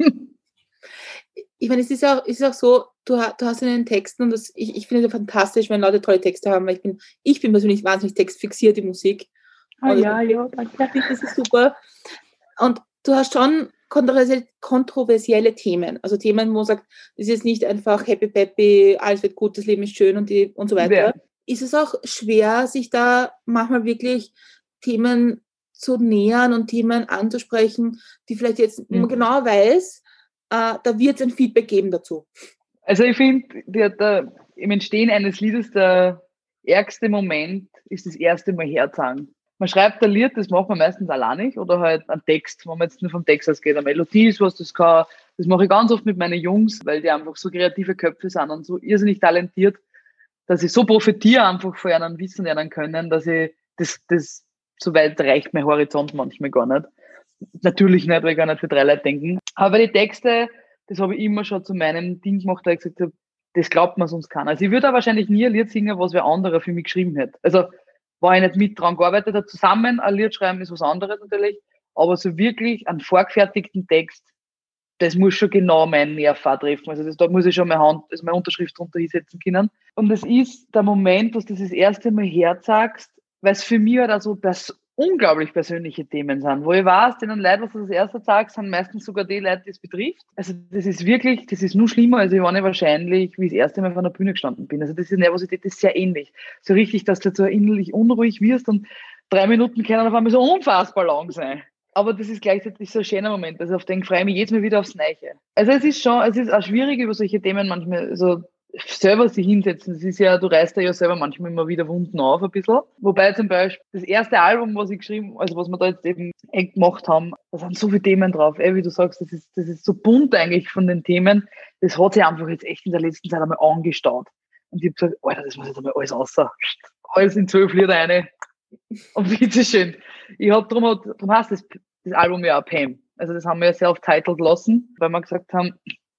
Ich meine, es ist auch, es ist auch so, du, du hast in den Texten, und das, ich, ich finde es ja fantastisch, wenn Leute tolle Texte haben, weil ich bin, ich bin persönlich wahnsinnig textfixiert in Musik. Ah und ja, ich, ja, danke. Ich finde, das ist super. Und du hast schon kontroversielle, kontroversielle Themen, also Themen, wo man sagt, das ist jetzt nicht einfach happy peppy, alles wird gut, das Leben ist schön und, die, und so weiter. Ja. Ist es auch schwer, sich da manchmal wirklich Themen zu nähern und Themen anzusprechen, die vielleicht jetzt, wo man Mhm. genau weiß, Uh, da wird es ein Feedback geben dazu. Also ich finde, der, der, im Entstehen eines Liedes der ärgste Moment ist das erste Mal herzagen. Man schreibt ein Lied, das macht man meistens alleinig oder halt einen Text, wenn man jetzt nur vom Text ausgeht. Eine Melodie ist was, das kann, das mache ich ganz oft mit meinen Jungs, weil die einfach so kreative Köpfe sind und so irrsinnig talentiert, dass ich so profitiere einfach von ihrem Wissen lernen können, dass ich das, das so weit reicht mein Horizont manchmal gar nicht. Natürlich nicht, weil ich gar nicht für drei Leute denken. Aber die Texte, das habe ich immer schon zu meinem Ding gemacht, da ich gesagt habe, das glaubt man sonst keiner. Also ich würde auch wahrscheinlich nie ein Lied singen, was wer anderer für mich geschrieben hätte. Also war ich nicht mit dran gearbeitet habe, zusammen ein Lied schreiben ist was anderes natürlich, aber so wirklich einen vorgefertigten Text, das muss schon genau meinen Nerv treffen. Also das, da muss ich schon meine Hand, also meine Unterschrift drunter hinsetzen können. Und es ist der Moment, dass du das, das erste Mal herzagst, weil es für mich halt auch so pers- unglaublich persönliche Themen sind, wo ich weiß, denen Leute, was du das erste sagst, sind meistens sogar die Leute, die es betrifft. Also das ist wirklich, das ist nur schlimmer, als ich war nicht wahrscheinlich, wie ich das erste Mal von der Bühne gestanden bin. Also das ist Nervosität, das ist sehr ähnlich. So richtig, dass du so innerlich unruhig wirst und drei Minuten können auf einmal so unfassbar lang sein. Aber das ist gleichzeitig so ein schöner Moment. Also auf den freue ich mich jedes Mal wieder aufs Neue. Also es ist schon, es ist auch schwierig, über solche Themen manchmal so selber sich hinsetzen. Das ist ja, du reißt ja selber manchmal immer wieder Wunden auf ein bisschen. Wobei zum Beispiel das erste Album, was ich geschrieben, also was wir da jetzt eben gemacht haben, da sind so viele Themen drauf. Ey, wie du sagst, das ist, das ist so bunt eigentlich von den Themen. Das hat sich einfach jetzt echt in der letzten Zeit einmal angestaut. Und ich habe gesagt, Alter, das muss jetzt einmal alles raus. Alles in zwölf Lieder rein. Und bitteschön. Ich hab drum, drum heißt das, das Album ja auch Pam. Also das haben wir ja self-titled lassen, weil wir gesagt haben,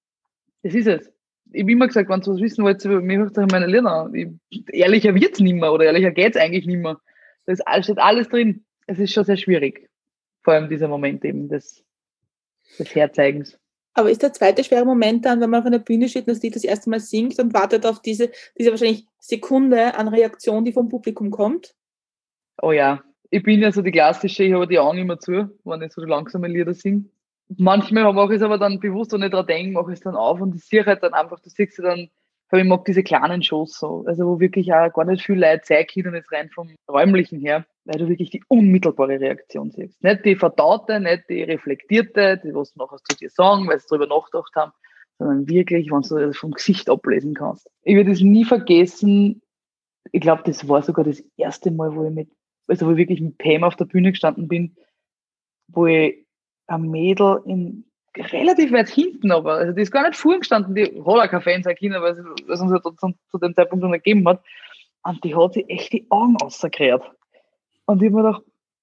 das ist es. Ich habe immer gesagt, wenn du was wissen wollt, über mich hört euch meine Lieder an. Ich, ehrlicher wird's nicht mehr oder ehrlicher geht's eigentlich nicht mehr. Da ist alles, steht alles drin. Es ist schon sehr schwierig. Vor allem dieser Moment eben des, des Herzeigens. Aber ist der zweite schwere Moment dann, wenn man auf einer Bühne steht und das Lied das erste Mal singt und wartet auf diese, diese wahrscheinlich Sekunde an Reaktion, die vom Publikum kommt? Oh ja, ich bin ja so die klassische, ich habe die Augen immer zu, wenn ich so langsame Lieder singe. Manchmal mache ich es aber dann bewusst und nicht dran denken, mache ich es dann auf und ich sehe halt dann einfach, du siehst ja dann, weil ich mag diese kleinen Shows so, also wo wirklich auch gar nicht viel Leute zeigen und jetzt rein vom Räumlichen her, weil du wirklich die unmittelbare Reaktion siehst. Nicht die verdaute, nicht die reflektierte, die was du nachher zu dir sagen, weil sie darüber nachgedacht haben, sondern wirklich, wenn du das vom Gesicht ablesen kannst. Ich werde es nie vergessen, ich glaube, das war sogar das erste Mal, wo ich mit, also wo ich wirklich mit Pam auf der Bühne gestanden bin, wo ich ein Mädel in relativ weit hinten, aber also die ist gar nicht vorn gestanden, die hat auch kein Fan sein können, weil es uns ja zu, zu dem Zeitpunkt noch nicht gegeben hat. Und die hat sich echt die Augen rausgekehrt. Und ich habe mir gedacht,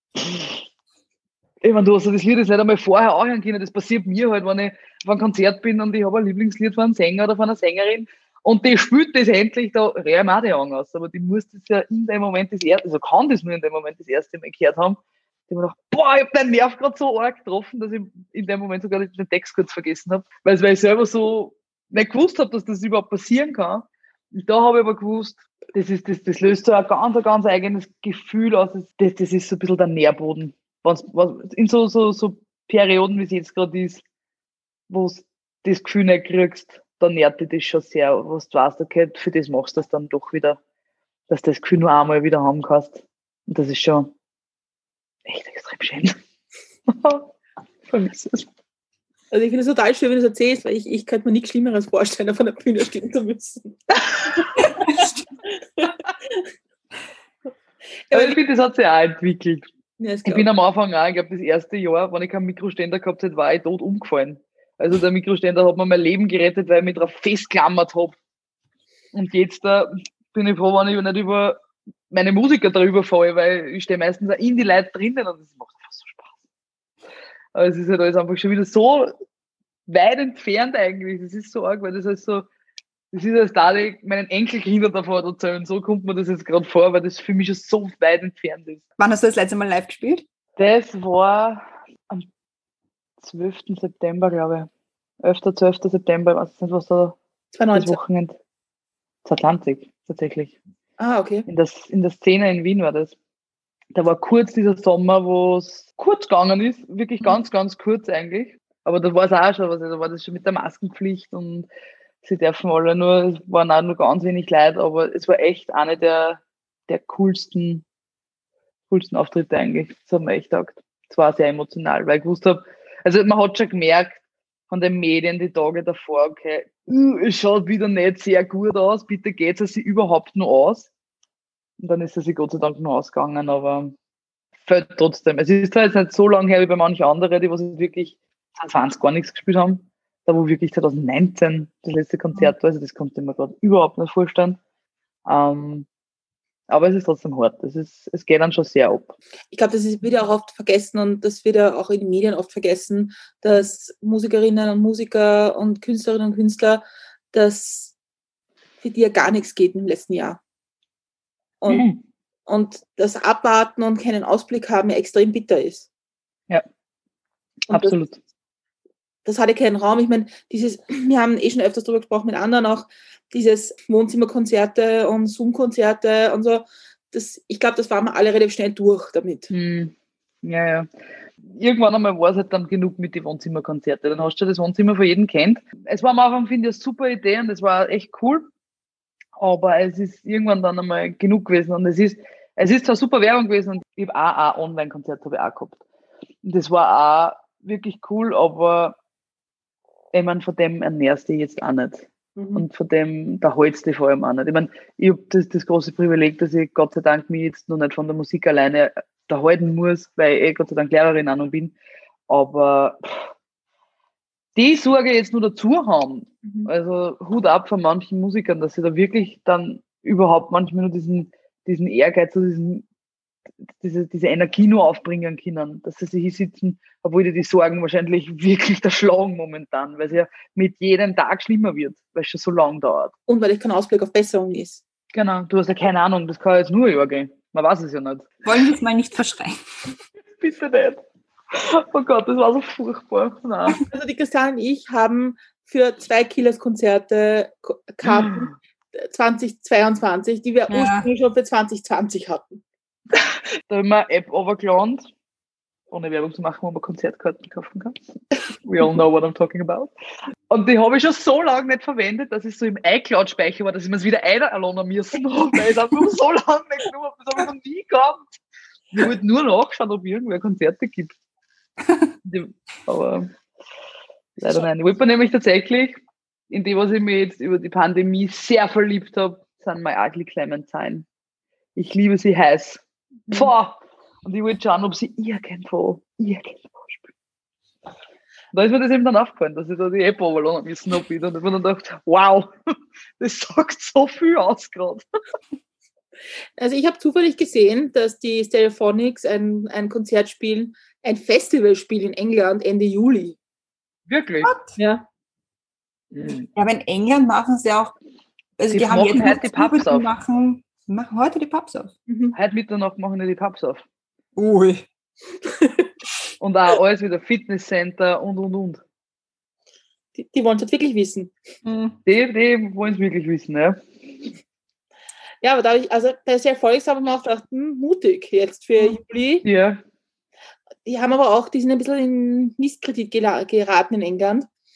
ich meine, du hast ja das Lied jetzt nicht einmal vorher auch hören können, das passiert mir halt, wenn ich auf einem Konzert bin und ich habe ein Lieblingslied von einem Sänger oder von einer Sängerin und die spielt das endlich, da rühre ich mir auch die Augen aus. Aber die muss das ja in dem Moment das erste, also kann das nur in dem Moment das erste Mal gehört haben. Ich habe mir gedacht, boah, ich habe deinen Nerv gerade so arg getroffen, dass ich in dem Moment sogar den Text kurz vergessen habe. Weil, weil ich selber so nicht gewusst habe, dass das überhaupt passieren kann. Und da habe ich aber gewusst, das, ist, das, das löst so ein ganz, ein ganz eigenes Gefühl aus. Das, das ist so ein bisschen der Nährboden. Wenn's, in so, so, so Perioden, wie es jetzt gerade ist, wo es das Gefühl nicht kriegst, dann nährt dich das schon sehr, was du weißt, okay, für das machst du das dann doch wieder, dass du das Gefühl nur einmal wieder haben kannst. Und das ist schon echt extrem schön. Vermisse es. Also ich finde es total schön, wenn du es erzählst, weil ich, ich könnte mir nichts Schlimmeres vorstellen, auf einer Bühne stehen zu müssen. Aber ich finde, das hat sich auch entwickelt. Ja, ich bin am Anfang auch, ich glaube, das erste Jahr, wenn ich keinen Mikroständer gehabt hätte, war ich tot umgefallen. Also der Mikroständer hat mir mein Leben gerettet, weil ich mich drauf festgeklammert habe. Und jetzt da bin ich froh, wenn ich nicht über meine Musiker drüber falle, weil ich stehe meistens auch in die Leute drinnen und das macht einfach so Spaß. Aber es ist halt alles einfach schon wieder so weit entfernt eigentlich. Das ist so arg, weil das halt so, das ist, als da ich meinen Enkelkindern davor erzählen. So kommt mir das jetzt gerade vor, weil das für mich schon so weit entfernt ist. Wann hast du das letzte Mal live gespielt? Das war am zwölften September, glaube ich. elfter, zwölfter September, ich weiß nicht, was da zweitausendneunzehn. das Wochenende. zwanzig tatsächlich. Ah, okay. In, das, in der Szene in Wien war das. Da war kurz dieser Sommer, wo es kurz gegangen ist, wirklich ganz, ganz kurz eigentlich. Aber da war es auch schon, was, da war das schon mit der Maskenpflicht und sie dürfen alle nur, es waren auch nur ganz wenig Leute, aber es war echt eine der, der coolsten, coolsten Auftritte eigentlich. Das hat mir echt taugt. Es war sehr emotional, weil ich gewusst habe, also man hat schon gemerkt von den Medien die Tage davor, okay, es schaut wieder nicht sehr gut aus, bitte geht es sich überhaupt nur aus. Und dann ist es sich Gott sei Dank nur ausgegangen, aber fällt trotzdem. Es ist zwar jetzt nicht so lange her wie bei manchen anderen, die was wirklich zwanzig gar nichts gespielt haben, da wo wirklich zwanzig neunzehn das letzte Konzert war, also das konnte ich mir gerade überhaupt nicht vorstellen. Ähm, aber es ist trotzdem hart. Es, ist, es geht dann schon sehr ab. Ich glaube, das ist, wird ja auch oft vergessen und das wird ja auch in den Medien oft vergessen, dass Musikerinnen und Musiker und Künstlerinnen und Künstler, dass für die ja gar nichts geht im letzten Jahr. Und, mhm. und das Abwarten und keinen Ausblick haben ja extrem bitter ist. Ja, und absolut. Das, das hatte keinen Raum. Ich meine, dieses, wir haben eh schon öfters darüber gesprochen mit anderen auch, dieses Wohnzimmerkonzerte und Zoom-Konzerte und so, das, ich glaube, das waren wir alle relativ schnell durch damit. Hm. Ja, ja. Irgendwann einmal war es halt dann genug mit den Wohnzimmerkonzerten. Dann hast du das Wohnzimmer von jedem kennt. Es war am Anfang, finde ich, eine super Idee und es war echt cool. Aber es ist irgendwann dann einmal genug gewesen. Und es ist, es ist zwar super Werbung gewesen und ich habe auch ein Online-Konzert habe ich auch gehabt. Und das war auch wirklich cool, aber ich meine, von dem ernährst du dich jetzt auch nicht. Mhm. Und von dem, da hältst du dich vor allem auch nicht. Ich meine, ich habe das, das große Privileg, dass ich Gott sei Dank mich jetzt noch nicht von der Musik alleine da halten muss, weil ich Gott sei Dank Lehrerin auch noch bin. Aber pff, die Sorge jetzt nur dazu haben, mhm. also Hut ab von manchen Musikern, dass sie da wirklich dann überhaupt manchmal nur diesen, diesen Ehrgeiz, diesen, diese, diese Energie nur aufbringen können, dass sie sich hier sitzen, obwohl die die Sorgen wahrscheinlich wirklich erschlagen momentan, weil es ja mit jedem Tag schlimmer wird, weil es schon so lang dauert. Und weil es kein Ausblick auf Besserung ist. Genau, du hast ja keine Ahnung, das kann jetzt nur ein Jahr gehen. Man weiß es ja nicht. Wollen wir es mal nicht verschreien? Bitte nicht. Oh Gott, das war so furchtbar. Nein. Also die Christiane und ich haben für zwei Killers-Konzerte Karten zwanzig zweiundzwanzig, die wir ja. ursprünglich schon für zwanzig zwanzig hatten. Da haben wir eine App runtergeladen, ohne Werbung zu machen, wo man Konzertkarten kaufen kann. We all know what I'm talking about. Und die habe ich schon so lange nicht verwendet, dass ich so im iCloud-Speicher war, dass ich mir es wieder einladen müssen habe, weil ich es einfach so lange nicht genommen habe. Das habe ich noch nie gehabt. Ich wollte nur nachschauen, ob irgendwer Konzerte gibt. Aber leider nein. Ich wollte mir nämlich tatsächlich, in dem, was ich mir jetzt über die Pandemie sehr verliebt habe, sind My Ugly Clementine. Ich liebe sie heiß. Boah. Und ich wollte schauen, ob sie irgendwo, irgendwo spielt. Da ist mir das eben dann aufgefallen, dass ich da die App runterladen müssen habe wieder. Und ich mir dann gedacht, wow, das sagt so viel aus gerade. Also ich habe zufällig gesehen, dass die Stereophonics ein, ein Konzert spielen, ein Festival spielen in England Ende Juli. Wirklich? What? Ja. Ja, aber in England machen sie auch, also die, die haben jetzt heute die Pubs die auf. Machen, machen heute die Pubs auf. Mhm. Heute Mitternacht machen die die Pubs auf. Ui. Und auch alles wieder Fitnesscenter und, und, und. Die, die wollen es halt wirklich wissen. Mhm. Die, die wollen es wirklich wissen, ja. Ja, aber da habe ich, also bei sehr erfolgreich habe ich mir auch gedacht, hm, mutig jetzt für Juli. Ja. Die haben aber auch, die sind ein bisschen in Misskredit geraten in England.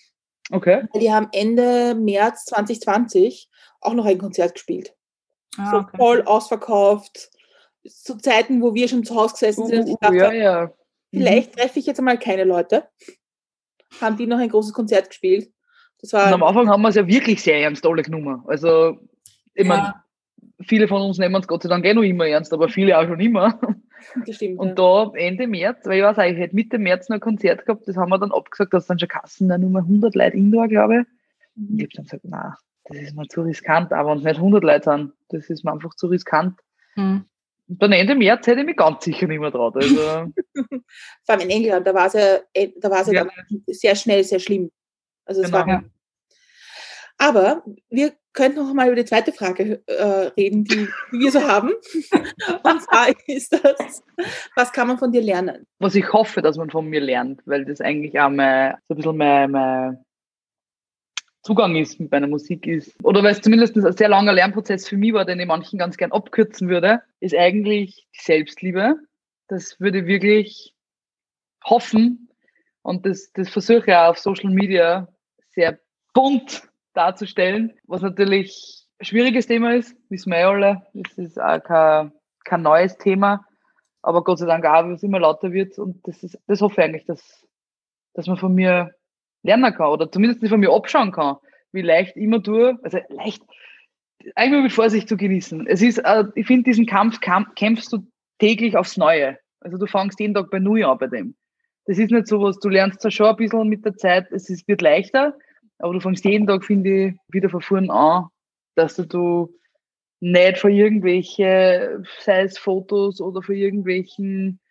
Okay. Die haben Ende März zwanzig zwanzig auch noch ein Konzert gespielt. Ah, so okay. voll ausverkauft. Zu Zeiten, wo wir schon zu Hause gesessen sind. Uh, Ich dachte, ja, ja. vielleicht treffe ich jetzt einmal keine Leute. Haben die noch ein großes Konzert gespielt. Das war Und am Anfang haben wir es ja wirklich sehr ernst alle genommen. Also, ich Ja. meine, viele von uns nehmen es Gott sei Dank eh noch immer ernst, aber viele auch schon immer. das stimmt, Und ja. da Ende März, weil ich weiß auch, ich hätte Mitte März noch ein Konzert gehabt, das haben wir dann abgesagt, dass dann schon Kassen, dann nur hundert Leute Indoor, glaube ich. Und ich habe dann gesagt, nein, das ist mir zu riskant, aber wenn es nicht hundert Leute sind, das ist mir einfach zu riskant. Hm. Und dann Ende März hätte ich mich ganz sicher nicht mehr traut. Also, Vor allem in England, da war es ja, da war es ja, Ja. dann sehr schnell, sehr schlimm. Also es Genau. war, Ja. aber wir könnten noch mal über die zweite Frage äh, reden, die, die wir so haben. Und zwar ist das, was kann man von dir lernen? was ich hoffe, dass man von mir lernt, weil das eigentlich auch mein, so ein bisschen mein, mein Zugang ist mit meiner Musik ist, oder weil es zumindest ein sehr langer Lernprozess für mich war, den ich manchen ganz gern abkürzen würde, ist eigentlich die Selbstliebe. Das würde ich wirklich hoffen und das, das versuche ich auch auf Social Media sehr bunt darzustellen, was natürlich ein schwieriges Thema ist, wissen wir eh alle. Das ist auch kein, kein neues Thema, aber Gott sei Dank auch, wie es immer lauter wird und das ist, das hoffe ich eigentlich, dass, dass man von mir lernen kann oder zumindest von mir abschauen kann, wie leicht ich immer tue, also leicht, eigentlich mit Vorsicht zu genießen. Es ist, äh, ich finde, diesen Kampf kamp- kämpfst du täglich aufs Neue. Also du fängst jeden Tag bei Null an bei dem. Das ist nicht so was, du lernst zwar schon ein bisschen mit der Zeit, es ist, wird leichter, aber du fängst jeden Tag, finde ich, wieder von vorn an, dass du, du nicht von irgendwelche, sei es Fotos oder von irgendwelchen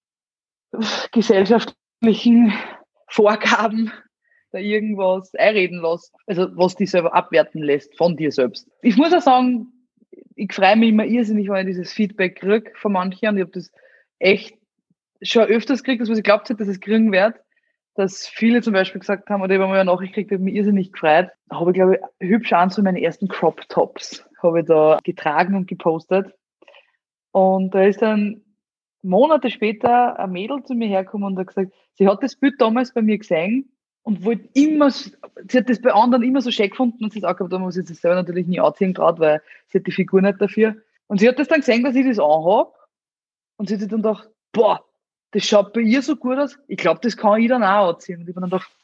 gesellschaftlichen Vorgaben da irgendwas einreden lässt, also was dich selber abwerten lässt von dir selbst. Ich muss auch sagen, ich freue mich immer irrsinnig, wenn ich dieses Feedback kriege von manchen und ich habe das echt schon öfters gekriegt, dass was ich glaubt hätte, dass es kriegen werde, dass viele zum Beispiel gesagt haben, oder ich habe mal eine Nachricht gekriegt, die hat mich irrsinnig gefreut. Da habe ich, glaube ich, hübsch an zu meinen ersten Crop Tops habe ich da getragen und gepostet. Und da ist dann Monate später ein Mädel zu mir hergekommen und hat gesagt, sie hat das Bild damals bei mir gesehen und wollte immer, sie hat das bei anderen immer so schön gefunden und sie hat auch gehabt, da muss ich das selber natürlich nie anziehen gerade, weil sie hat die Figur nicht dafür. Und sie hat das dann gesehen, dass ich das anhabe und sie hat sich dann gedacht, boah, das schaut bei ihr so gut aus, ich glaube, das kann ich dann auch anziehen. Und ich habe dann gedacht,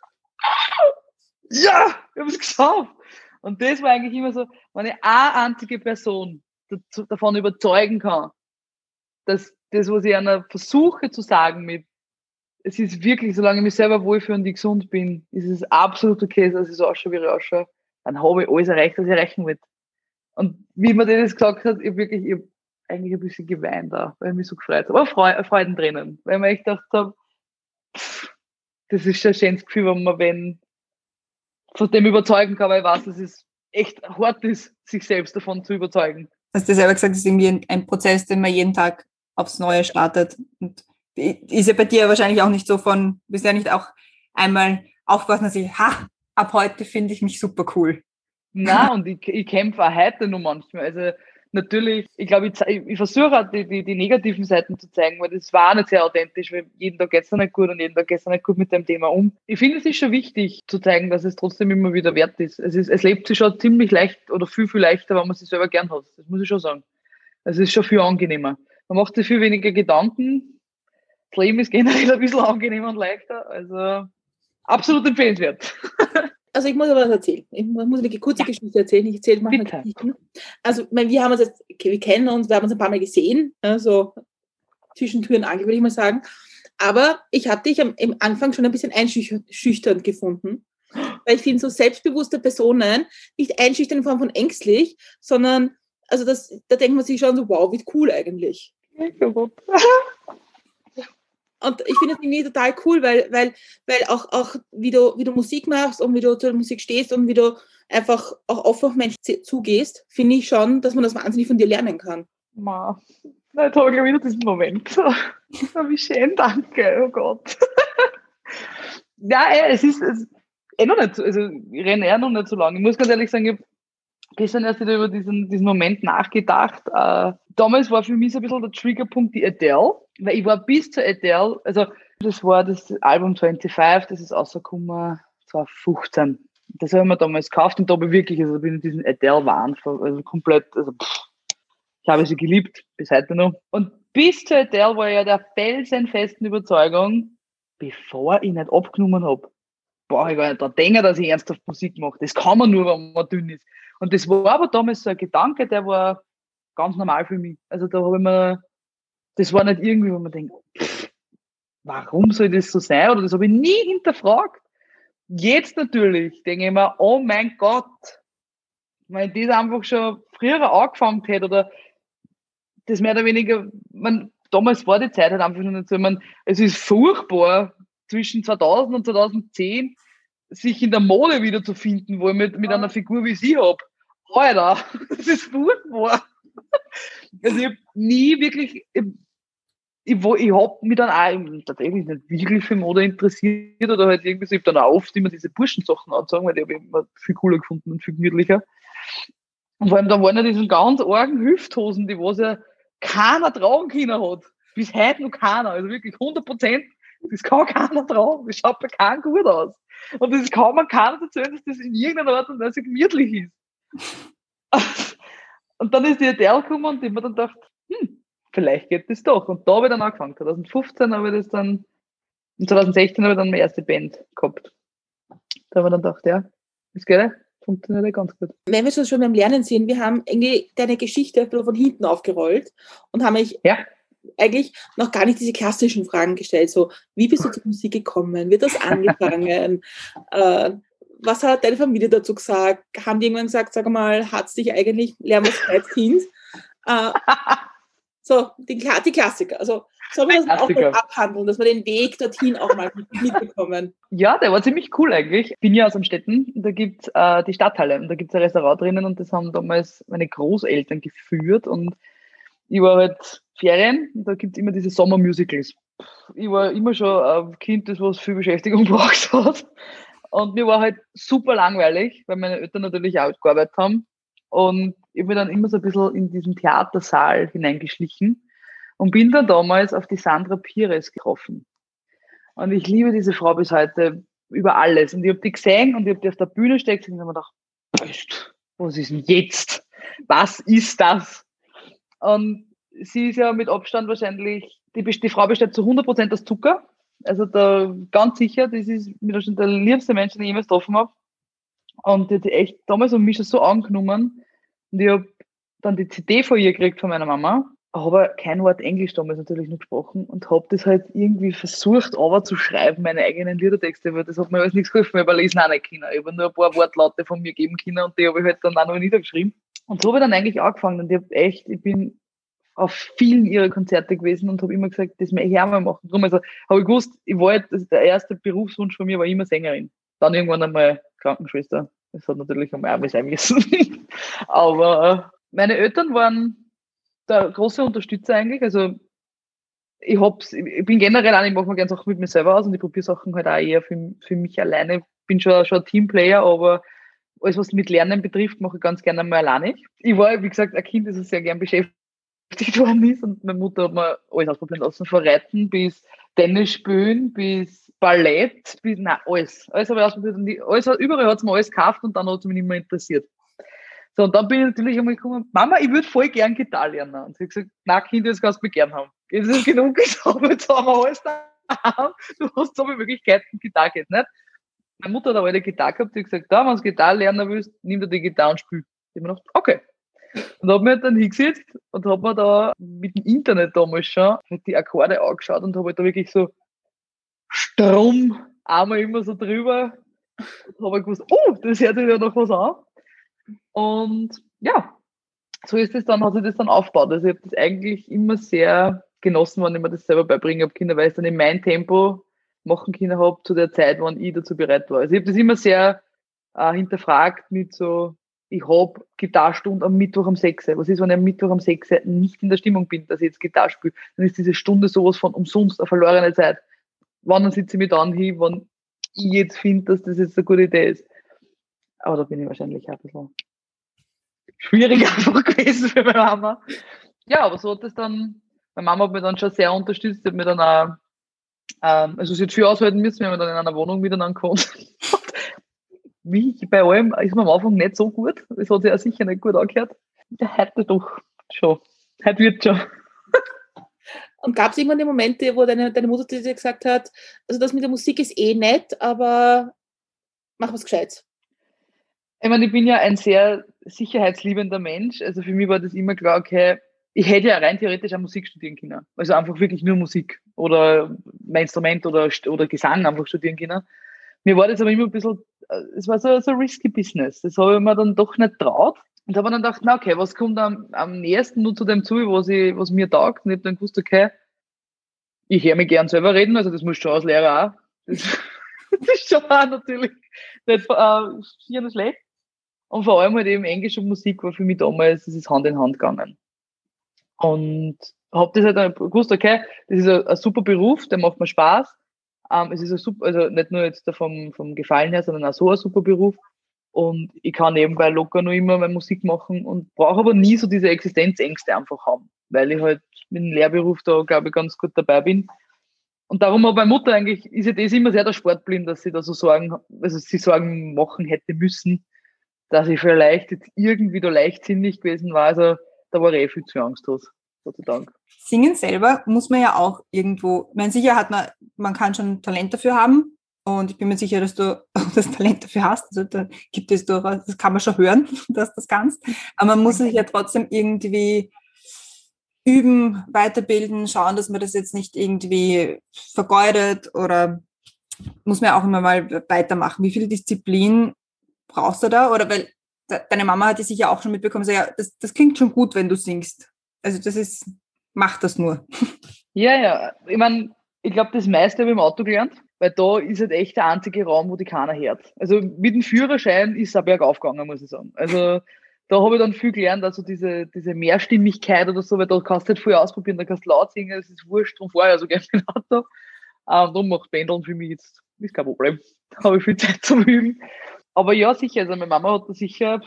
ja, ich habe es geschafft. Und das war eigentlich immer so, wenn ich eine einzige Person dazu, davon überzeugen kann, dass das, was ich einer versuche zu sagen mit, es ist wirklich, solange ich mich selber wohlfühle und ich gesund bin, ist es absolut okay, dass ich so ausschaue, wie ich ausschaue. Dann habe ich alles erreicht, was ich erreichen will. Und wie man das gesagt hat, ich habe wirklich, ich hab eigentlich ein bisschen geweint da, weil ich mich so gefreut habe. Aber Freu Freudentränen, weil ich mir echt gedacht habe, pff, das ist schon ein schönes Gefühl, wenn man wenn von dem überzeugen kann, weil ich weiß, dass es echt hart ist, sich selbst davon zu überzeugen. Hast du selber gesagt, das ist irgendwie ein, ein Prozess, den man jeden Tag aufs Neue startet. Und ist ja bei dir wahrscheinlich auch nicht so von, du bist ja nicht auch einmal aufgewacht und sich, ha, ab heute finde ich mich super cool. Nein, und ich, ich kämpfe auch heute noch manchmal. Also natürlich, ich glaube, ich, ich, ich versuche auch die, die, die negativen Seiten zu zeigen, weil das war auch nicht sehr authentisch, weil jeden Tag geht es nicht gut und jeden Tag geht es nicht gut mit dem Thema um. Ich finde, es ist schon wichtig zu zeigen, dass es trotzdem immer wieder wert ist. Es, ist, es lebt sich schon ziemlich leicht oder viel, viel leichter, wenn man sich selber gern hat. Das muss ich schon sagen. Es ist schon viel angenehmer. Man macht sich viel weniger Gedanken. Das Leben ist generell ein bisschen angenehmer und leichter. Also absolut empfehlenswert. Also ich muss aber was erzählen. Ich muss eine kurze ja. Geschichte erzählen. Ich erzähle manchmal Bitte. Geschichten. Also ich meine, wir haben uns jetzt, okay, wir kennen uns, wir haben uns ein paar Mal gesehen, so zwischen Tür und Angel, würde ich mal sagen. Aber ich habe dich am, am Anfang schon ein bisschen einschüchternd gefunden. Weil ich finde, so selbstbewusste Personen nicht einschüchtern in Form von ängstlich, sondern also das, da denkt man sich schon so, wow, wie cool eigentlich. Und ich finde das irgendwie total cool, weil, weil, weil auch, auch wie, du, wie du Musik machst und wie du zur Musik stehst und wie du einfach auch offen auf Menschen zugehst, finde ich schon, dass man das wahnsinnig von dir lernen kann. Ma, jetzt habe ich wieder diesen Moment. Oh, wie schön, danke, oh Gott. Ja, es ist, es, eh noch nicht so, also ich renne eher noch nicht so lange. Ich muss ganz ehrlich sagen, ich habe gestern erst wieder über diesen, diesen Moment nachgedacht. Äh, damals war für mich so ein bisschen der Triggerpunkt die Adele, weil ich war bis zur Adele, also das war das Album fünfundzwanzig, das ist rausgekommen zwanzig fünfzehn. Das habe ich mir damals gekauft und da habe ich wirklich, also bin ich diesen Adele-Wahn, also komplett, also pff, ich habe sie geliebt, bis heute noch. Und bis zur Adele war ich ja der felsenfesten Überzeugung, bevor ich nicht abgenommen habe, boah, ich gar nicht dran denken, dass ich ernsthaft Musik mache. Das kann man nur, wenn man dünn ist. Und das war aber damals so ein Gedanke, der war ganz normal für mich. Also da habe ich mir, das war nicht irgendwie, wo man denkt, pff, warum soll das so sein? Oder das habe ich nie hinterfragt. Jetzt natürlich denke ich mir, oh mein Gott, wenn ich das einfach schon früher angefangen hätte oder das mehr oder weniger, man, damals war die Zeit halt einfach noch nicht so, ich meine, es ist furchtbar, zwischen zweitausend und zweitausendzehn sich in der Mode wieder zu finden, wo ich mit, mit einer Figur wie sie habe. Alter, das ist furchtbar. Also ich habe nie wirklich, ich, ich, ich habe mich dann auch tatsächlich nicht wirklich für Mode interessiert oder halt irgendwie so, ich habe dann auch oft immer diese Burschensachen angezogen, weil die habe ich immer viel cooler gefunden und viel gemütlicher. Und vor allem, da waren ja diese ganz argen Hüfthosen, die was ja keiner tragen können hat. Bis heute noch keiner. Also wirklich hundert Prozent. Das kann keiner tragen. Das schaut bei keinem gut aus. Und das kann man keiner erzählen, dass das in irgendeiner Art und Weise gemütlich ist. Und dann ist die Adele gekommen und ich habe mir dann gedacht, hm, vielleicht geht das doch. Und da habe ich dann angefangen. zwanzig fünfzehn habe ich das dann, und zwanzig sechzehn habe ich dann meine erste Band gehabt. Da habe ich dann gedacht, ja, das geht ja. Funktioniert ja ganz gut. Wenn wir schon beim Lernen sind, wir haben irgendwie deine Geschichte von hinten aufgerollt und haben mich ja. eigentlich noch gar nicht diese klassischen Fragen gestellt. So, wie bist du zur Musik gekommen? Wird das angefangen? äh, was hat deine Familie dazu gesagt? Haben die irgendwann gesagt, sag mal, hat's dich eigentlich, lernen wir als Kind? Äh, so, die, die Klassiker. Also, sollen wir das auch mal abhandeln, dass wir den Weg dorthin auch mal mitbekommen? Ja, der war ziemlich cool eigentlich. Ich bin ja aus Amstetten, da gibt's äh, die Stadthalle und da gibt's ein Restaurant drinnen und das haben damals meine Großeltern geführt und ich war halt Ferien und da gibt's immer diese Sommermusicals. Ich war immer schon ein Kind, das was viel Beschäftigung braucht hat und mir war halt super langweilig, weil meine Eltern natürlich auch gearbeitet haben und ich bin dann immer so ein bisschen in diesen Theatersaal hineingeschlichen und bin dann damals auf die Sandra Pires getroffen. Und ich liebe diese Frau bis heute über alles. Und ich habe die gesehen und ich habe die auf der Bühne stehen und habe mir gedacht, was ist denn jetzt? Was ist das? Und sie ist ja mit Abstand wahrscheinlich, die, die Frau besteht zu hundert Prozent aus Zucker. Also da ganz sicher, das ist mit Abstand der liebste Mensch, den ich jemals getroffen habe. Und die hat sich echt damals um mich schon so angenommen. Und ich habe dann die C D von ihr gekriegt von meiner Mama. Aber kein Wort Englisch damals natürlich noch gesprochen und habe das halt irgendwie versucht, aber zu schreiben, meine eigenen Liedertexte, weil das hat mir alles nichts geholfen, weil ich lesen auch nicht können. Ich habe nur ein paar Wortlaute von mir geben können und die habe ich halt dann auch noch niedergeschrieben. Und so habe ich dann eigentlich angefangen und ich habe echt, ich bin auf vielen ihrer Konzerte gewesen und habe immer gesagt, das möchte ich auch mal machen. Darum also habe ich gewusst, ich war halt, also der erste Berufswunsch von mir war immer Sängerin. Dann irgendwann einmal Krankenschwester. Das hat natürlich auch mal sein müssen. Aber meine Eltern waren der große Unterstützer eigentlich, also ich hab's, ich bin generell auch, ich mache mir gerne Sachen mit mir selber aus und ich probiere Sachen halt auch eher für, für mich alleine. Ich bin schon, schon ein Teamplayer, aber alles, was mit Lernen betrifft, mache ich ganz gerne mal alleine. Ich war, wie gesagt, ein Kind, das sehr gern beschäftigt worden ist und meine Mutter hat mir alles ausprobieren lassen, von Reiten bis Tennis spielen, bis Ballett, bis, nein, alles. Alles habe ich ausprobiert und die, alles, überall hat es mir alles gekauft und dann hat es mich nicht mehr interessiert. So, und dann bin ich natürlich einmal gekommen, Mama, ich würde voll gern Gitarre lernen. Und sie hat gesagt, na Kind, das kannst du mich gern haben. Jetzt ist genug gesagt, jetzt haben wir alles da. Du hast so viele Möglichkeiten, Gitarre geht nicht. Meine Mutter hat aber eine Gitarre gehabt, die hat gesagt, da, wenn du Gitarre lernen willst, nimm dir die Gitarre und spiel. Ich habe mir gedacht, okay. Und habe mich dann hingesetzt und habe mir da mit dem Internet damals schon die Akkorde angeschaut und habe halt da wirklich so Strom einmal immer so drüber und habe gewusst, oh, das hört sich ja noch was an. Und ja, so ist es dann, hat sich das dann aufgebaut. Also ich habe das eigentlich immer sehr genossen, wenn ich mir das selber beibringen habe können, weil ich dann in mein Tempo machen können habe zu der Zeit, wann ich dazu bereit war. Also ich habe das immer sehr äh, hinterfragt mit so, ich habe Gitarrestunde am Mittwoch um sechs. Was ist, wenn ich am Mittwoch um sechs nicht in der Stimmung bin, dass ich jetzt Gitarre spiele? Dann ist diese Stunde sowas von umsonst, eine verlorene Zeit. Wann dann sitze ich mich dann hin, wann ich jetzt finde, dass das jetzt eine gute Idee ist. Aber da bin ich wahrscheinlich auch ein bisschen schwierig einfach gewesen für meine Mama. Ja, aber so hat das dann, meine Mama hat mich dann schon sehr unterstützt, hat mir dann auch, ähm, also sie hat viel aushalten müssen, wir haben dann in einer Wohnung miteinander gewohnt. wie bei allem ist mir am Anfang nicht so gut. Das hat sich auch sicher nicht gut angehört. Ja, heute doch schon. Heute wird schon. Und gab es irgendwann die Momente, wo deine, deine Mutter dir gesagt hat, also das mit der Musik ist eh nett, aber mach was Gescheites? Ich meine, ich bin ja ein sehr sicherheitsliebender Mensch. Also für mich war das immer klar, okay, ich hätte ja rein theoretisch auch Musik studieren können. Also einfach wirklich nur Musik oder mein Instrument oder, oder Gesang einfach studieren können. Mir war das aber immer ein bisschen, es war so, so ein risky Business. Das habe ich mir dann doch nicht traut. Und habe dann gedacht, na okay, was kommt am, am nächsten nur zu dem zu, was, ich, was mir taugt? Und ich habe dann gewusst, okay, ich höre mich gern selber reden, also das muss schon als Lehrer auch. Das, das ist schon auch natürlich nicht äh, schier und schlecht. Und vor allem halt eben Englisch und Musik war für mich damals, das ist Hand in Hand gegangen. Und habe das halt dann gewusst, okay, das ist ein, ein super Beruf, der macht mir Spaß. Ähm, es ist ein super, also nicht nur jetzt vom, vom Gefallen her, sondern auch so ein super Beruf. Und ich kann nebenbei locker noch immer meine Musik machen und brauche aber nie so diese Existenzängste einfach haben, weil ich halt mit dem Lehrberuf da, glaube ich, ganz gut dabei bin. Und darum hat meine Mutter eigentlich, ist ja das immer sehr der Sportblind, dass sie da so Sorgen, also sie Sorgen machen hätte müssen, dass ich vielleicht jetzt irgendwie da leichtsinnig gewesen war. Also da war ich eh viel zu angstlos, Gott sei Dank. Singen selber muss man ja auch irgendwo, ich meine, sicher hat man, man kann schon Talent dafür haben und ich bin mir sicher, dass du das Talent dafür hast. Also da gibt es durchaus, das kann man schon hören, dass du das kannst. Aber man muss sich ja trotzdem irgendwie üben, weiterbilden, schauen, dass man das jetzt nicht irgendwie vergeudet oder muss man ja auch immer mal weitermachen. Wie viel Disziplin brauchst du da? Oder weil deine Mama hat ja sicher auch schon mitbekommen, so, ja, das, das klingt schon gut, wenn du singst. Also das ist, mach das nur. Ja, ja. Ich meine, ich glaube, das meiste habe ich im Auto gelernt, weil da ist halt echt der einzige Raum, wo die keiner hört. Also mit dem Führerschein ist es auch bergauf gegangen, muss ich sagen. Also da habe ich dann viel gelernt, also diese, diese Mehrstimmigkeit oder so, weil da kannst du halt viel ausprobieren, da kannst du laut singen, das ist wurscht, und vorher so gerne im Auto. Ähm, darum macht Pendeln für mich jetzt, ist kein Problem. Da habe ich viel Zeit zum Üben. Aber ja, sicher, also meine Mama hat da sicher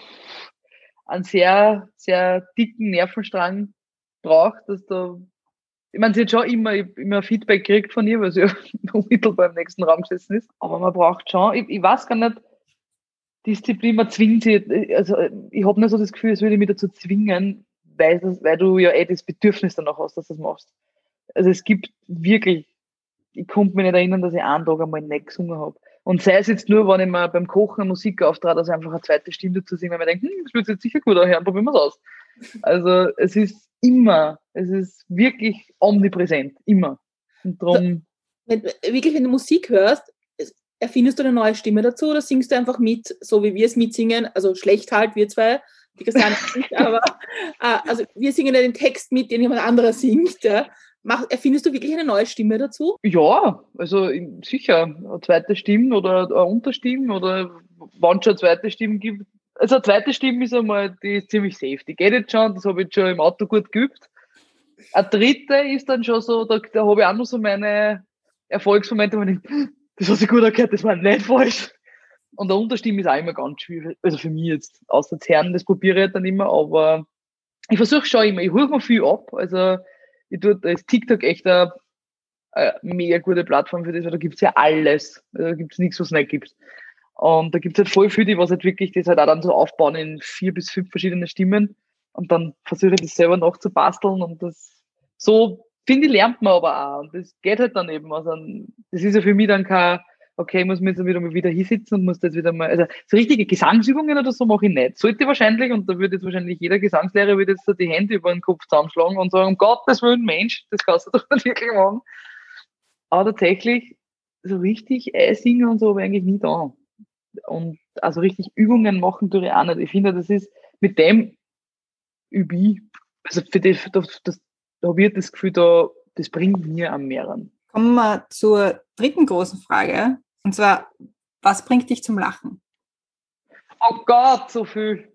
einen sehr, sehr dicken Nervenstrang braucht, dass da, ich meine, sie hat schon immer, immer Feedback gekriegt von ihr, weil sie ja unmittelbar im nächsten Raum gesessen ist. Aber man braucht schon, ich, ich weiß gar nicht, Disziplin, man zwingt sie, also ich habe nicht so das Gefühl, es würde mich dazu zwingen, weil, das, weil du ja eh das Bedürfnis danach hast, dass du das machst. Also es gibt wirklich, ich konnte mich nicht erinnern, dass ich einen Tag einmal nicht gesungen habe. Und sei es jetzt nur, wenn ich mir beim Kochen Musik auftrat, dass ich einfach eine zweite Stimme dazu singe, weil ich denke, hm, das wird jetzt sicher gut anhören, probieren wir es aus. Also es ist immer, es ist wirklich omnipräsent, immer. Und darum... Wenn, wirklich, wenn du Musik hörst, erfindest du eine neue Stimme dazu oder singst du einfach mit, so wie wir es mitsingen, also schlecht halt, wir zwei, die Christiane nicht, aber äh, also wir singen ja den Text mit, den jemand anderer singt, ja. Mach, erfindest du wirklich eine neue Stimme dazu? Ja, also sicher, eine zweite Stimme oder eine Unterstimme oder wann es schon eine zweite Stimme gibt. Also eine zweite Stimme ist einmal, die ist ziemlich safe, die geht jetzt schon, das habe ich jetzt schon im Auto gut geübt. Eine dritte ist dann schon so, da, da habe ich auch noch so meine Erfolgsmomente, wo ich denke, das hat sich gut erklärt, das war nicht falsch. Und eine Unterstimme ist auch immer ganz schwierig, also für mich jetzt, außer das Herren, das probiere ich dann immer, aber ich versuche schon immer, ich hole mir viel ab, also ich tue, da ist TikTok echt eine, eine mega gute Plattform für das, weil da gibt's ja alles. Also da gibt's nichts, was es nicht gibt. Und da gibt's halt voll viele, die was halt wirklich das halt auch dann so aufbauen in vier bis fünf verschiedene Stimmen. Und dann versuche ich das selber noch zu basteln. Und das so, finde ich, lernt man aber auch. Und das geht halt dann eben. Also, das ist ja für mich dann kein, okay, ich muss mir jetzt wieder mal wieder hinsitzen und muss das wieder mal, also so richtige Gesangsübungen oder so mache ich nicht. Sollte ich wahrscheinlich, und da würde jetzt wahrscheinlich jeder Gesangslehrer würde jetzt so die Hände über den Kopf zusammenschlagen und sagen, um Gottes Willen, Mensch, das kannst du doch nicht wirklich machen. Aber tatsächlich, so richtig einsingen und so habe ich eigentlich nie da. Und also richtig Übungen machen tue ich auch nicht. Ich finde, das ist, mit dem übe ich, also für das, das, das da habe ich das Gefühl, da, das bringt mir am mehreren. Kommen wir zur dritten großen Frage. Und zwar, was bringt dich zum Lachen? Oh Gott, so viel.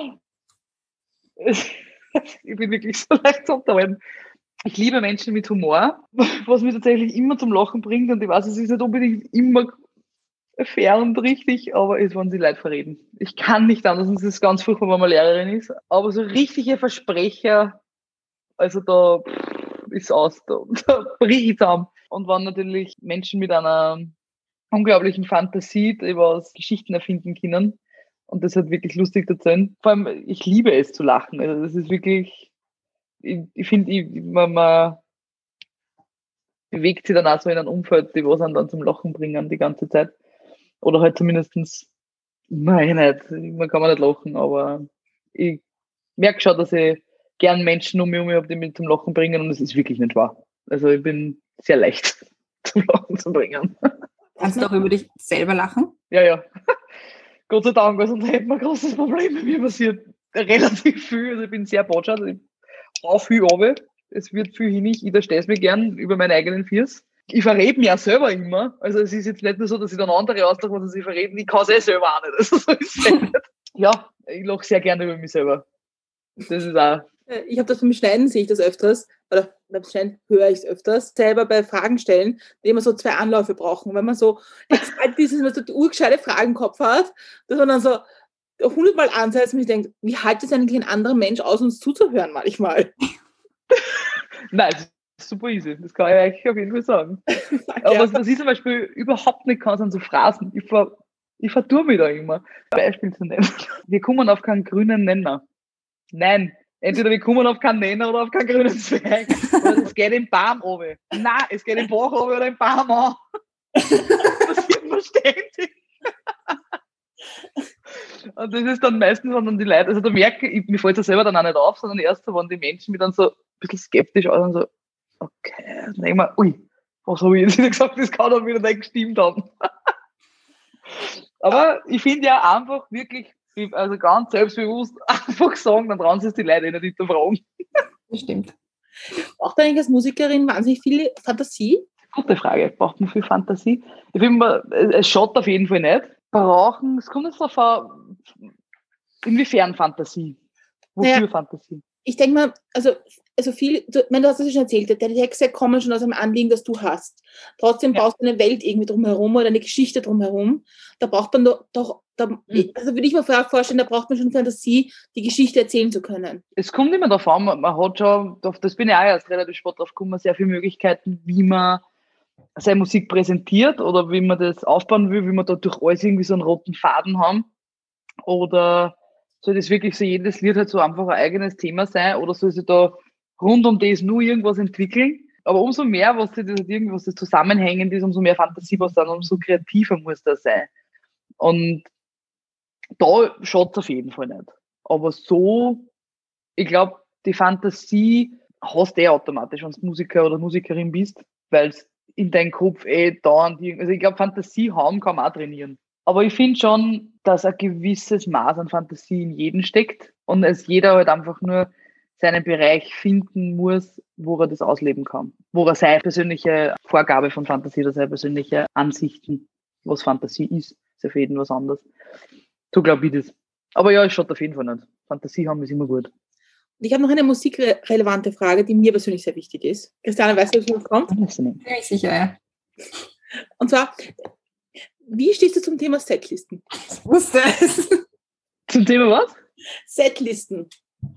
Ich bin wirklich so leicht zu unterhalten. Ich liebe Menschen mit Humor, was mich tatsächlich immer zum Lachen bringt. Und ich weiß, es ist nicht unbedingt immer fair und richtig, aber es wollen sie Leute verreden. Ich kann nicht anders, und es ist ganz furchtbar, wenn man Lehrerin ist. Aber so richtige Versprecher, also da ist aus, da, da bricht es an. Und wenn natürlich Menschen mit einer unglaublichen Fantasie, die was Geschichten erfinden können und das halt wirklich lustig erzählen. Vor allem, ich liebe es zu lachen. Also das ist wirklich, ich, ich finde, ich, man, man bewegt sich dann auch so in einem Umfeld, die was einen dann zum Lachen bringen die ganze Zeit. Oder halt zumindestens, nein, nicht, man kann man nicht lachen, aber ich merke schon, dass ich gern Menschen um mich herum habe, die mich zum Lachen bringen und es ist wirklich nicht wahr. Also ich bin sehr leicht zum Lachen zu bringen. Kannst du auch über dich selber lachen? Ja, ja. Gott sei Dank, also da hätten wir ein großes Problem. Bei mir passiert relativ viel. Also ich bin sehr botschert. Ich hau viel runter. Es wird viel hinig. Ich verstehe es mir gern über meine eigenen Viers. Ich verrede mich auch selber immer. Also es ist jetzt nicht nur so, dass ich dann andere auslache, was sie verreden. Ich kann es eh selber auch nicht. Also so ist es nicht. Ja, ich lache sehr gerne über mich selber. Das ist auch... Ich habe das beim Schneiden, sehe ich das öfters, oder beim Schneiden höre ich es öfters, selber bei Fragen stellen, die immer so zwei Anläufe brauchen. Wenn man so excited ist, wenn man so die urgescheite Fragen im Kopf hat, dass man dann so hundertmal ansetzt und ich denke, wie hält es eigentlich ein anderer Mensch aus, uns zuzuhören manchmal? Nein, das ist super easy. Das kann ich eigentlich auf jeden Fall sagen. Aber was, was ich zum Beispiel überhaupt nicht kann, sind so Phrasen. Ich, ver, ich vertue mich da immer. Beispiel zu nennen. Wir kommen auf keinen grünen Nenner. Nein. Entweder wir kommen auf keinen Nenner oder auf keinen grünen Zweig. Oder es geht im Baum runter. Nein, es geht im Bach runter oder im Baum an. Das passiert nur ständig. Und das ist dann meistens, wenn dann die Leute, also da merke ich, mir fällt es ja selber dann auch nicht auf, sondern erst so, wenn die Menschen mich dann so ein bisschen skeptisch aussehen, so, okay, dann denke ich mir, ui, was habe ich jetzt wieder gesagt, das kann doch wieder nicht gestimmt haben. Aber ich finde ja einfach wirklich, also ganz selbstbewusst einfach sagen, dann trauen sich die Leute eh nicht hinterfragen. Das stimmt. Braucht man eigentlich als Musikerin wahnsinnig viel Fantasie? Gute Frage. Braucht man viel Fantasie? Ich finde, es schaut auf jeden Fall nicht. Brauchen, es kommt jetzt darauf an, inwiefern Fantasie? Wofür naja, Fantasie? Ich denke mal, also, also viel, du, meine, du hast es ja schon erzählt, deine Texte kommen schon aus einem Anliegen, das du hast. Trotzdem ja. brauchst du eine Welt irgendwie drumherum oder eine Geschichte drumherum. Da braucht man doch, doch da, mhm. also würde ich mir vorstellen, da braucht man schon Fantasie, die Geschichte erzählen zu können. Es kommt immer darauf an, man hat schon, das bin ich auch erst relativ spät drauf gekommen, sehr viele Möglichkeiten, wie man seine Musik präsentiert oder wie man das aufbauen will, wie man da durch alles irgendwie so einen roten Faden haben. Oder soll das wirklich so jedes Lied halt so einfach ein eigenes Thema sein oder soll sich da rund um das nur irgendwas entwickeln? Aber umso mehr, was das halt irgendwas das zusammenhängend ist, umso mehr Fantasie was dann, umso kreativer muss das sein. Und da schaut es auf jeden Fall nicht. Aber so, ich glaube, die Fantasie hast du eh automatisch, wenn du Musiker oder Musikerin bist, weil es in deinem Kopf eh dauernd, also ich glaube, Fantasie haben kann man auch trainieren. Aber ich finde schon, dass ein gewisses Maß an Fantasie in jedem steckt und es jeder halt einfach nur seinen Bereich finden muss, wo er das ausleben kann. Wo er seine persönliche Vorgabe von Fantasie oder seine persönliche Ansichten, was Fantasie ist, ist ja für jeden was anderes. So glaube ich das. Aber ja, es schaut auf jeden Fall nicht. Fantasie haben ist immer gut. Ich habe noch eine musikrelevante Frage, die mir persönlich sehr wichtig ist. Christiane, weißt du, was kommt? Ja, ich sicher, ja. Und zwar, wie stehst du zum Thema Setlisten? Ich wusste es. Zum Thema was? Setlisten.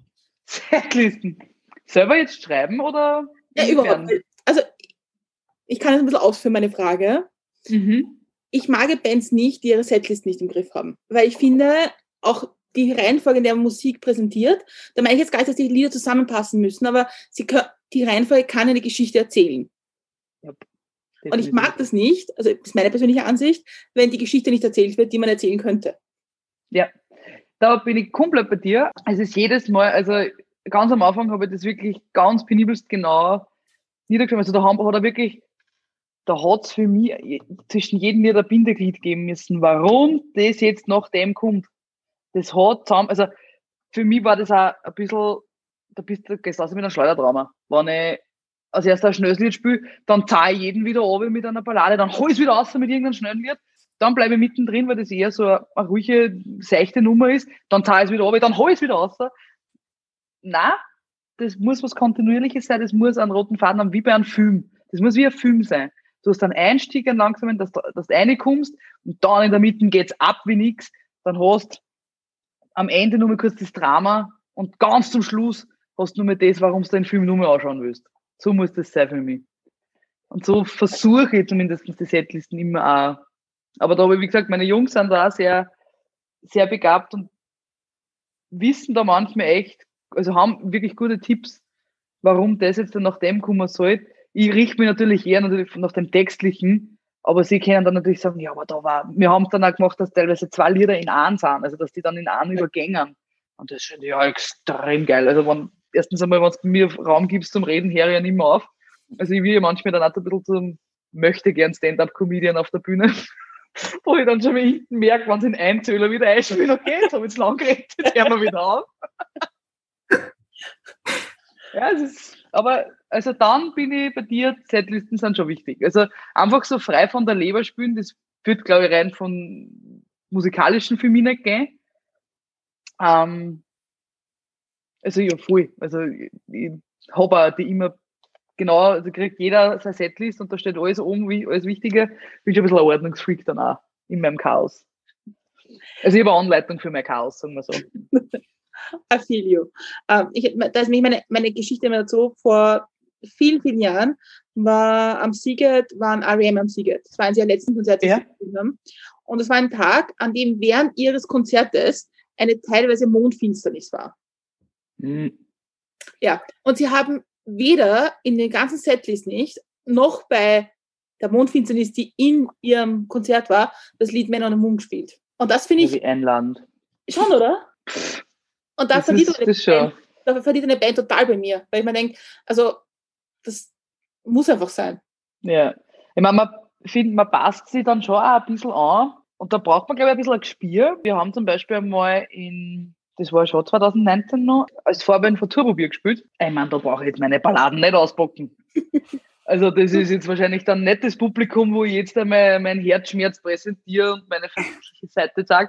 Setlisten. Selber jetzt schreiben oder? Ja, überhaupt. Also, ich kann jetzt ein bisschen ausführen, meine Frage. Mhm. Ich mag Bands nicht, die ihre Setlisten nicht im Griff haben. Weil ich finde, auch die Reihenfolge, in der man Musik präsentiert, da meine ich jetzt gar nicht, dass die Lieder zusammenpassen müssen, aber sie können, die Reihenfolge kann eine Geschichte erzählen. Ja, und ich mag das nicht, also das ist meine persönliche Ansicht, wenn die Geschichte nicht erzählt wird, die man erzählen könnte. Ja, da bin ich komplett bei dir. Es ist jedes Mal, also ganz am Anfang habe ich das wirklich ganz penibelst genau niedergeschrieben. Also da haben, hat er wirklich, da hat es für mich zwischen jedem Lied ein Bindeglied geben müssen, warum das jetzt nach dem kommt. Das hat zusammen, also für mich war das auch ein bisschen, da bist du gehst raus mit einem Schleudertrauma. Wenn ich als erster ein schnelles Lied spiele, dann zahle ich jeden wieder runter mit einer Ballade, dann hol ich es wieder raus mit irgendeinem schnellen Lied, dann bleibe ich mittendrin, weil das eher so eine, eine ruhige, seichte Nummer ist, dann zahle ich es wieder runter, dann hol ich es wieder raus. Nein, das muss was Kontinuierliches sein, das muss einen roten Faden haben, wie bei einem Film. Das muss wie ein Film sein. Du hast einen Einstieg, einen langsamen, dass, dass du reinkommst und dann in der Mitte geht's ab wie nix, dann hast am Ende nur mal kurz das Drama und ganz zum Schluss hast du nur mal das, warum du den Film nur mal anschauen willst. So muss das sein für mich. Und so versuche ich zumindest die Setlisten immer auch Aber da habe ich, wie gesagt, meine Jungs sind da auch sehr, sehr begabt und wissen da manchmal echt, also haben wirklich gute Tipps, warum das jetzt dann nach dem kommen soll. Ich richte mich natürlich eher natürlich nach dem Textlichen, aber sie können dann natürlich sagen, ja, aber da war, wir haben es dann auch gemacht, dass teilweise zwei Lieder in einem sind, also dass die dann in einem übergängen. Und das finde ich ja extrem geil. Also wenn, erstens einmal, wenn du mir Raum gibst zum Reden, höre ich ja nicht mehr auf. Also ich will ja manchmal dann auch ein bisschen zum, möchte gern Stand-Up-Comedian auf der Bühne, wo ich dann schon mal hinten merke, wenn sie in Einzähler wieder einspielen, okay, jetzt habe ich zu lang geredet, jetzt hören wir wieder auf. Ja, es ist, aber also dann bin ich bei dir, Setlisten sind schon wichtig. Also einfach so frei von der Leber spielen, das wird, glaube ich, rein von musikalischen für mich nicht gehen. Ähm, also ja, voll. Also ich, ich habe auch die immer genau, also kriegt jeder seine Setlist und da steht alles oben, wie alles Wichtige. Bin schon ein bisschen ein Ordnungsfreak dann auch in meinem Chaos. Also ich habe eine Anleitung für mein Chaos, sagen wir so. I feel you. Ähm, ich, da ist nämlich meine, meine Geschichte immer dazu, vor vielen, vielen Jahren war am Sziget, waren R E M am Sziget. Das war eines ihrer letzten Konzerte, Ja. die sie gespielt haben. Und das war ein Tag, an dem während ihres Konzertes eine teilweise Mondfinsternis war. Mhm. Ja, und sie haben weder in den ganzen Setlist nicht, noch bei der Mondfinsternis, die in ihrem Konzert war, das Lied Männer on the Moon gespielt. Und das finde ich... Wie ein Land. Schon, oder? Und da Das verliert, ist, eine das schon. Band, da verliert eine Band total bei mir, weil ich mir denke, also das muss einfach sein. Ja. Ich meine, man findet, man passt sich dann schon auch ein bisschen an und da braucht man, glaube ich, ein bisschen ein Gespür. Wir haben zum Beispiel einmal in, das war schon zwanzig neunzehn noch, als Vorband von Turbobier gespielt. Ich meine, da brauche ich jetzt meine Balladen nicht auspacken. Also das ist jetzt wahrscheinlich dann nicht das Publikum, wo ich jetzt einmal meinen Herzschmerz präsentiere und meine verletzliche Seite sage.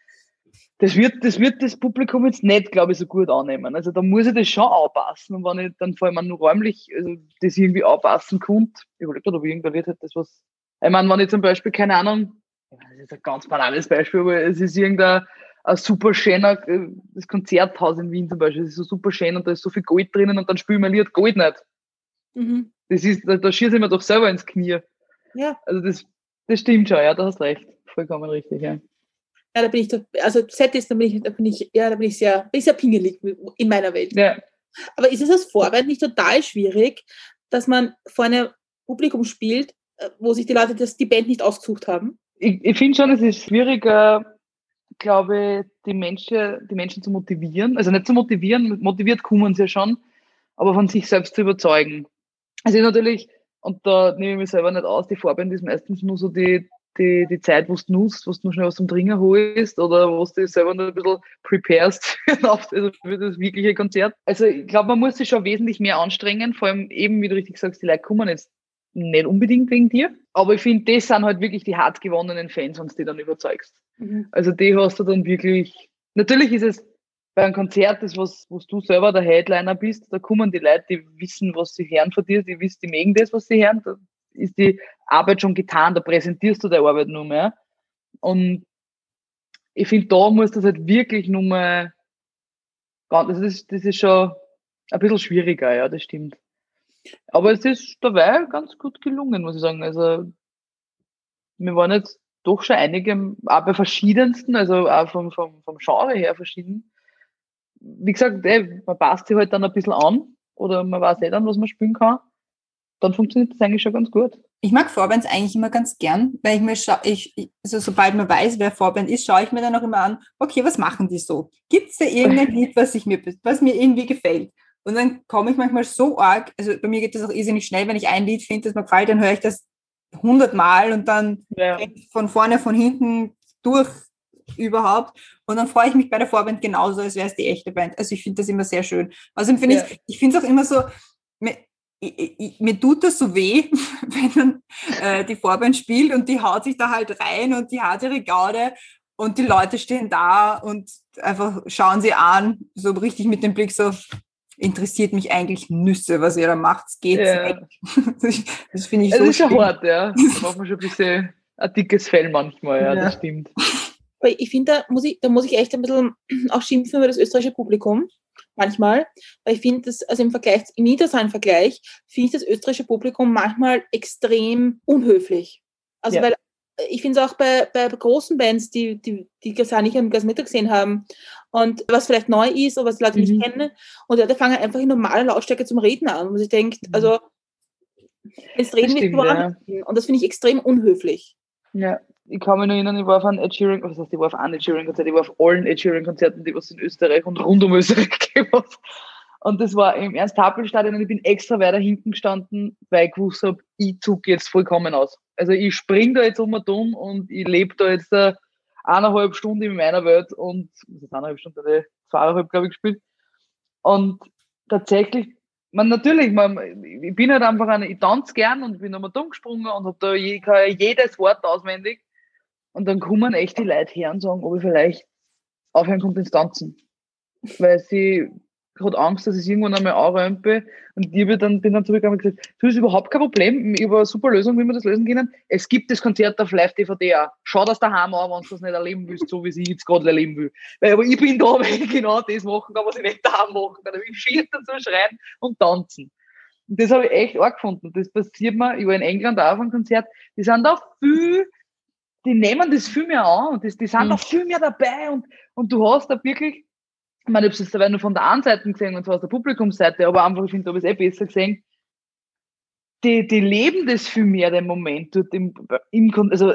Das wird, das wird das Publikum jetzt nicht, glaube ich, so gut annehmen. Also da muss ich das schon anpassen. Und wenn ich dann vor allem nur räumlich also das irgendwie anpassen konnte, ich überlege gerade, ob irgendwer wird, das was. Ich meine, wenn ich zum Beispiel, keine Ahnung, das ist ein ganz banales Beispiel, aber es ist irgendein ein super schöner, das Konzerthaus in Wien zum Beispiel, das ist so super schön und da ist so viel Gold drinnen und dann spielen wir Lied Gold nicht. Mhm. Das ist, da, da schieße ich mir doch selber ins Knie. Ja. Also das, das stimmt schon, ja, da hast recht. Vollkommen richtig, ja. Ja, da bin ich, also Setlist, da bin ich, da bin ich, ja, da bin ich sehr, bin ich sehr pingelig in meiner Welt. Ja. Aber ist es als Vorband nicht total schwierig, dass man vor einem Publikum spielt, wo sich die Leute das, die Band nicht ausgesucht haben? Ich, ich finde schon, es ist schwieriger, glaube ich, die Menschen, die Menschen zu motivieren. Also nicht zu motivieren, motiviert kommen sie ja schon, aber von sich selbst zu überzeugen. Also natürlich, und da nehme ich mich selber nicht aus, die Vorband ist meistens nur so die, die, die Zeit, wo du nutzt, wo du nur schnell was zum Trinken holst oder wo du dich selber noch ein bisschen preparest also für das wirkliche Konzert. Also ich glaube, man muss sich schon wesentlich mehr anstrengen, vor allem eben, wie du richtig sagst, die Leute kommen jetzt nicht unbedingt wegen dir, aber ich finde, das sind halt wirklich die hart gewonnenen Fans, wenn du die dann überzeugst. Mhm. Also die hast du dann wirklich, natürlich ist es bei einem Konzert, das was, wo du selber der Headliner bist, da kommen die Leute, die wissen, was sie hören von dir, die wissen, die mögen das, was sie hören, da ist die Arbeit schon getan, da präsentierst du deine Arbeit nur mehr. Und ich finde, da muss das halt wirklich nur mal, das ist, das ist schon ein bisschen schwieriger, ja, das stimmt. Aber es ist dabei ganz gut gelungen, muss ich sagen. Also, wir waren jetzt doch schon einige, auch bei verschiedensten, also auch vom, vom, vom Genre her verschieden. Wie gesagt, ey, man passt sich halt dann ein bisschen an oder man weiß eh dann, was man spielen kann. Dann funktioniert das eigentlich schon ganz gut. Ich mag Vorbands eigentlich immer ganz gern, weil ich mir scha- ich, also sobald man weiß, wer Vorband ist, schaue ich mir dann auch immer an, okay, was machen die so? Gibt es da irgendein Lied, was, ich mir, was mir irgendwie gefällt? Und dann komme ich manchmal so arg, also bei mir geht das auch irrsinnig schnell, wenn ich ein Lied finde, das mir gefällt, dann höre ich das hundertmal und dann Ja. von vorne, von hinten durch überhaupt. Und dann freue ich mich bei der Vorband genauso, als wäre es die echte Band. Also ich finde das immer sehr schön. Also finde Ja. ich, ich finde es auch immer so, mir, ich, ich, mir tut das so weh, wenn dann äh, die Vorband spielt und die haut sich da halt rein und die hat ihre Gaude und die Leute stehen da und einfach schauen sie an, so richtig mit dem Blick so, interessiert mich eigentlich Nüsse, was ihr da macht, es geht Ja. weg. Das, das finde ich Es so ist schon schlimm. hart, ja. Da braucht man schon ein bisschen ein dickes Fell manchmal, ja, Ja. das stimmt. Weil ich finde, da muss ich, da muss ich echt ein bisschen auch schimpfen über das österreichische Publikum. Manchmal. Weil ich finde, das, also im Vergleich, im internationalen Vergleich, finde ich das österreichische Publikum manchmal extrem unhöflich. Also Ja. weil ich finde es auch bei, bei großen Bands, die, die, die Gasani am Gasometer gesehen haben und was vielleicht neu ist oder was die Leute Mhm. nicht kennen und die Leute fangen einfach in normaler Lautstärke zum Reden an, wo sie denkt, Mhm. also jetzt reden wir stimmt, woanders hin. Und das finde ich extrem unhöflich. Ja, ich kann mich noch erinnern, ich war auf einem Ed Sheeran, was heißt, ich war auf einem Ed Sheeran Konzert, ich war auf allen Ed Sheeran Konzerten, die es in Österreich und rund um Österreich gegeben hat. Und das war im Ernst-Happel-Stadion und ich bin extra weiter hinten gestanden, weil ich gewusst habe, ich zucke jetzt vollkommen aus. Also ich spring da jetzt um und um und ich lebe da jetzt äh, eineinhalb Stunden in meiner Welt und, das ist eineinhalb Stunden, äh, zweieinhalb, glaube ich, gespielt. Und tatsächlich, man natürlich, man, ich bin halt einfach eine, ich tanze gern und bin einmal dumm gesprungen und habe da je, kann jedes Wort auswendig. Und dann kommen echt die Leute her und sagen, ob ich vielleicht aufhören konnte ins Tanzen. Weil sie hat Angst, dass ich es irgendwann einmal anrömpe. Und ich bin dann, bin dann zurückgekommen und gesagt, du, ist überhaupt kein Problem. Ich habe eine super Lösung, wie wir das lösen können. Es gibt das Konzert auf Live-D V D auch. Schau das daheim an, wenn du das nicht erleben willst, so wie ich jetzt gerade erleben will. Weil, aber ich bin da, weil ich genau das machen kann, was ich nicht daheim machen kann. Ich schier dazu schreien und tanzen. Und das habe ich echt arg gefunden. Das passiert mir, ich war in England auch auf einem Konzert, die sind da viel, die nehmen das viel mehr an und das, die sind mhm. da viel mehr dabei und, und du hast da wirklich, ich meine, ich habe es jetzt nur von der einen Seite gesehen und zwar aus der Publikumsseite, aber einfach, ich finde, da habe ich es eh besser gesehen. Die, die leben das viel mehr, den Moment dort im, im, also,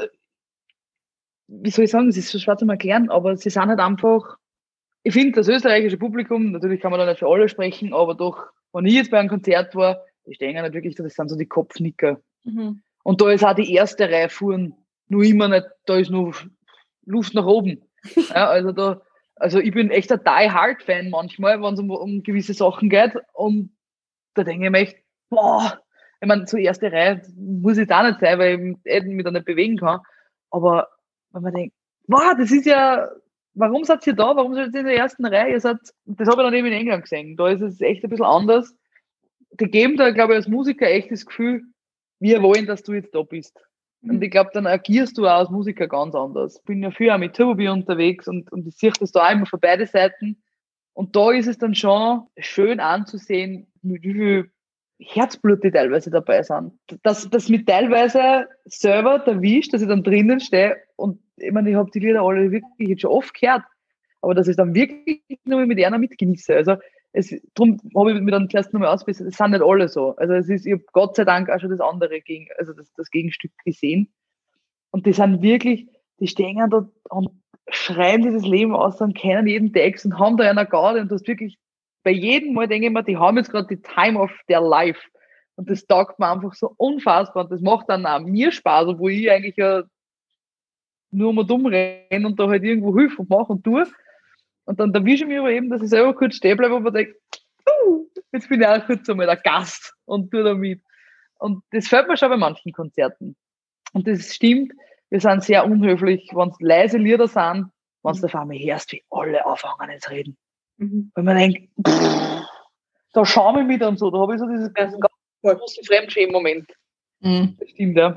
wie soll ich sagen, es ist so schwer zu erklären, aber sie sind halt einfach, ich finde, das österreichische Publikum, natürlich kann man da nicht für alle sprechen, aber doch, wenn ich jetzt bei einem Konzert war, die stehen halt wirklich, das sind so die Kopfnicker. Mhm. Und da ist auch die erste Reihe fuhren, nur immer nicht, da ist nur Luft nach oben. Ja, also da, Also ich bin echt ein Die-Hard-Fan manchmal, wenn es um, um gewisse Sachen geht. Und da denke ich mir echt, boah, ich meine, zur ersten Reihe muss ich da nicht sein, weil ich mich da nicht bewegen kann. Aber wenn man denkt, boah, das ist ja, warum seid ihr da? Warum seid ihr in der ersten Reihe? Ihr seid, das habe ich dann eben in England gesehen. Da ist es echt ein bisschen anders. Die geben da, glaube ich, als Musiker echt das Gefühl, wir wollen, dass du jetzt da bist. Und ich glaube, dann agierst du auch als Musiker ganz anders. Ich bin ja viel auch mit Tobi unterwegs und, und ich sehe das da auch immer von beiden Seiten. Und da ist es dann schon schön anzusehen, mit wie viel Herzblut die teilweise dabei sind. Dass das mit teilweise selber erwischt, dass ich dann drinnen stehe und ich meine, ich habe die Lieder alle wirklich jetzt schon oft gehört, aber dass ich dann wirklich nur mit einer mitgenieße. Also es, darum habe ich mir dann zuerst nochmal ausbessert, es sind nicht alle so. Also es ist, ich habe Gott sei Dank auch schon das andere, gegen, also das, das Gegenstück gesehen. Und die sind wirklich, die stehen da und schreien dieses Leben aus und kennen jeden Text und haben da einer Garde und du hast wirklich, bei jedem Mal denke ich mir, die haben jetzt gerade die Time of their life. Und das taugt mir einfach so unfassbar und das macht dann auch mir Spaß, obwohl ich eigentlich ja nur mal dumm renne und da halt irgendwo hilf und mache und tue. Und dann erwische ich mich aber eben, dass ich selber kurz stehen bleibe und mir denke, uh, jetzt bin ich auch kurz einmal der Gast und tue da mit. Und das fällt mir schon bei manchen Konzerten. Und das stimmt, wir sind sehr unhöflich, wenn es leise Lieder sind, wenn es auf einmal hörst, wie alle anfangen zu reden. Mhm. Weil man denkt, pff, da schaue ich mit und so, da habe ich so dieses ganz großen Fremdschämen-Moment. Mhm. Das stimmt, ja.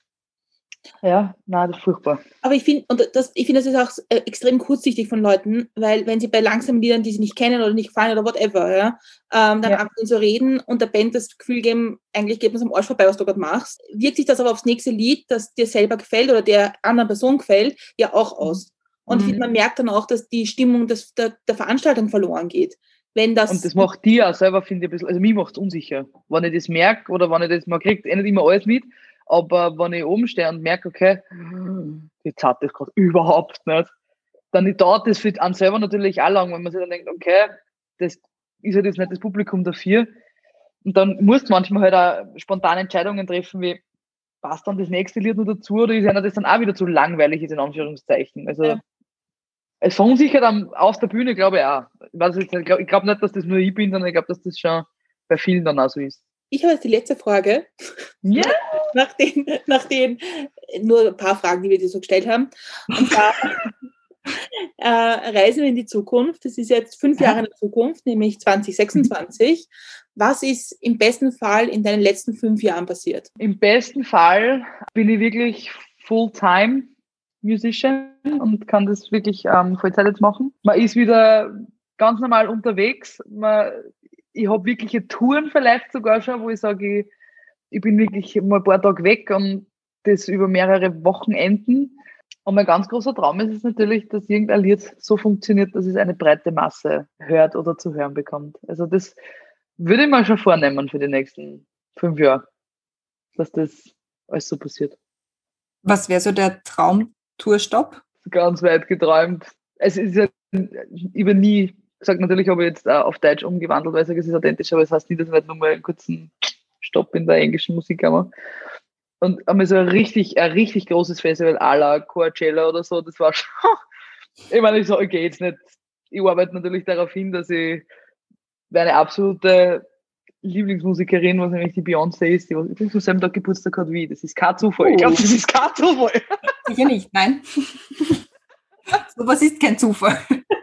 Ja, nein, das ist furchtbar. Aber ich finde, und das, ich finde, das ist auch äh, extrem kurzsichtig von Leuten, weil wenn sie bei langsamen Liedern, die sie nicht kennen oder nicht gefallen oder whatever, ja, ähm, dann ja. anfangen zu reden und der Band das Gefühl geben, eigentlich geht man am Arsch vorbei, was du gerade machst, wirkt sich das aber aufs nächste Lied, das dir selber gefällt oder der anderen Person gefällt, ja auch aus. Und mhm. ich finde, man merkt dann auch, dass die Stimmung des, der, der Veranstaltung verloren geht. Wenn das und das macht die auch selber, finde ich, ein bisschen, also mich macht es unsicher. Wenn ich das merke oder wenn ich das, man kriegt eh nicht immer alles mit, aber wenn ich oben stehe und merke, okay, jetzt hat das gerade überhaupt nicht, dann dauert das für einen selber natürlich auch lang, wenn man sich dann denkt, okay, das ist halt jetzt nicht das Publikum dafür. Und dann musst du manchmal halt auch spontane Entscheidungen treffen, wie passt dann das nächste Lied noch dazu oder ist einer das dann auch wieder zu langweilig ist, in Anführungszeichen. Also ja. Es verunsichert dann auf der Bühne, glaube ich auch. Ich, weiß jetzt, ich glaube glaub nicht, dass das nur ich bin, sondern ich glaube, dass das schon bei vielen dann auch so ist. Ich habe jetzt die letzte Frage. Ja. nach, den, nach den nur ein paar Fragen, die wir dir so gestellt haben. Und zwar äh, reisen wir in die Zukunft. Das ist jetzt fünf Jahre in der Zukunft, nämlich zwanzig sechsundzwanzig. Was ist im besten Fall in deinen letzten fünf Jahren passiert? Im besten Fall bin ich wirklich Fulltime Musician und kann das wirklich ähm, Vollzeit jetzt machen. Man ist wieder ganz normal unterwegs. Man, ich habe wirkliche Touren vielleicht sogar schon, wo ich sage, ich, ich bin wirklich mal ein paar Tage weg und das über mehrere Wochenenden. Und mein ganz großer Traum ist es natürlich, dass irgendein Lied so funktioniert, dass es eine breite Masse hört oder zu hören bekommt. Also das würde ich mir schon vornehmen für die nächsten fünf Jahre, dass das alles so passiert. Was wäre so der Traum-Tourstopp? Ganz weit geträumt. Es ist ja, ich habe nie gesagt, natürlich habe ich jetzt auch auf Deutsch umgewandelt, weil ich sage, es ist authentisch, aber es heißt nicht, dass ich nicht nur mal einen kurzen Stopp in der englischen Musik habe. Und einmal so ein richtig, ein richtig großes Festival à la Coachella oder so, das war schon, ich meine, ich sage, okay, jetzt nicht, ich arbeite natürlich darauf hin, dass ich meine absolute Lieblingsmusikerin, was nämlich die Beyoncé ist, die übrigens am selben Tag Geburtstag hat wie, das ist kein Zufall. Ich glaube, das ist kein Zufall. Sicher nicht, nein. So was ist kein Zufall.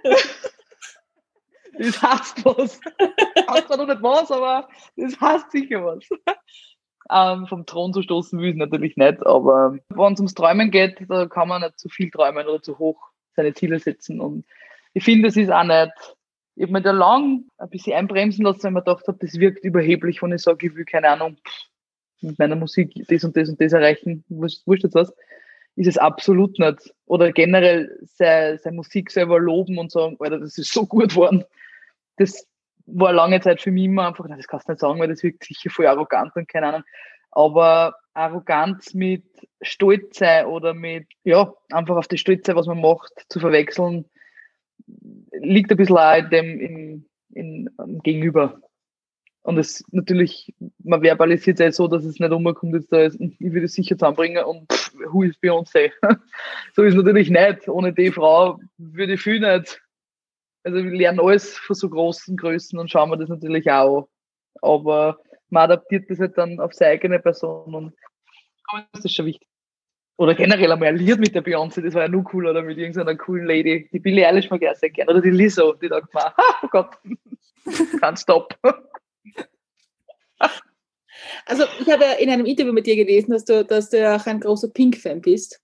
Das heißt was. Ich weiß zwar noch nicht was, aber das heißt sicher was. Ähm, vom Thron zu stoßen will ich natürlich nicht, aber wenn es ums Träumen geht, da kann man nicht zu viel träumen oder zu hoch seine Ziele setzen. Und ich finde, das ist auch nicht, ich habe mir da lang ein bisschen einbremsen lassen, weil ich mir gedacht habe, das wirkt überheblich, wenn ich sage, ich will, keine Ahnung, mit meiner Musik das und das und das erreichen, wurscht jetzt was, ist es absolut nicht. Oder generell seine, seine Musik selber loben und sagen, Alter, das ist so gut geworden. Das war lange Zeit für mich immer einfach, das kannst du nicht sagen, weil das wirkt sicher voll arrogant und keine Ahnung. Aber Arroganz mit Stolz sein oder mit, ja, einfach auf das Stolz sein, was man macht, zu verwechseln, liegt ein bisschen auch in dem, in, in, im Gegenüber. Und es natürlich, man verbalisiert es halt so, dass es nicht umkommt, jetzt da ist, ich würde es sicher zusammenbringen und pff, who is Beyoncé? So ist es natürlich nicht. Ohne die Frau würde ich viel nicht. Also wir lernen alles von so großen Größen und schauen wir das natürlich auch an. Aber man adaptiert das halt dann auf seine eigene Person und das ist schon wichtig. Oder generell einmal ein Lied mit der Beyoncé, das war ja nur cool, oder mit irgendeiner coolen Lady. Die Billie Eilish mag ich auch sehr gerne. Oder die Lizzo, die da gemacht hat, oh Gott, kein Stopp. Also ich habe ja in einem Interview mit dir gelesen, dass du, dass du ja auch ein großer Pink-Fan bist.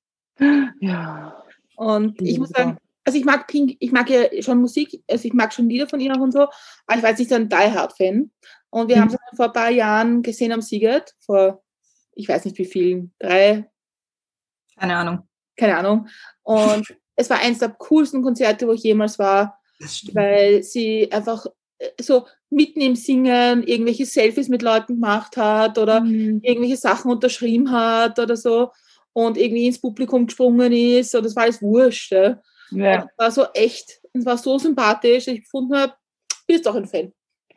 Ja. Und ich muss sagen, also ich mag Pink, ich mag ja schon Musik, also ich mag schon Lieder von ihr auch und so, aber ich war jetzt nicht so ein Die-Hard-Fan. Und wir mhm. haben sie vor ein paar Jahren gesehen am Siegert, vor, ich weiß nicht wie vielen, drei? Keine Ahnung. Keine Ahnung. Und es war eines der coolsten Konzerte, wo ich jemals war, weil sie einfach so mitten im Singen irgendwelche Selfies mit Leuten gemacht hat oder mhm. irgendwelche Sachen unterschrieben hat oder so und irgendwie ins Publikum gesprungen ist und das war alles wurscht. Ja. Ja. Und es war so echt, es war so sympathisch, ich gefunden habe, bist doch ein Fan.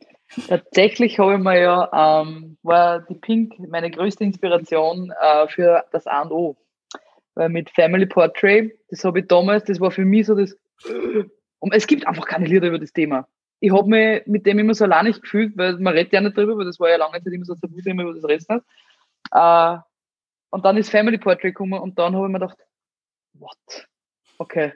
Tatsächlich habe ich mir ja, ähm, war die Pink meine größte Inspiration äh, für das A und O. Weil mit Family Portrait, das habe ich damals, das war für mich so das, und es gibt einfach keine Lieder über das Thema. Ich habe mich mit dem immer so allein nicht gefühlt, weil man redet ja nicht drüber, weil das war ja lange Zeit immer so ein Tabu-Thema, über das redest nicht. Äh, und dann ist Family Portrait gekommen und dann habe ich mir gedacht, what? Okay,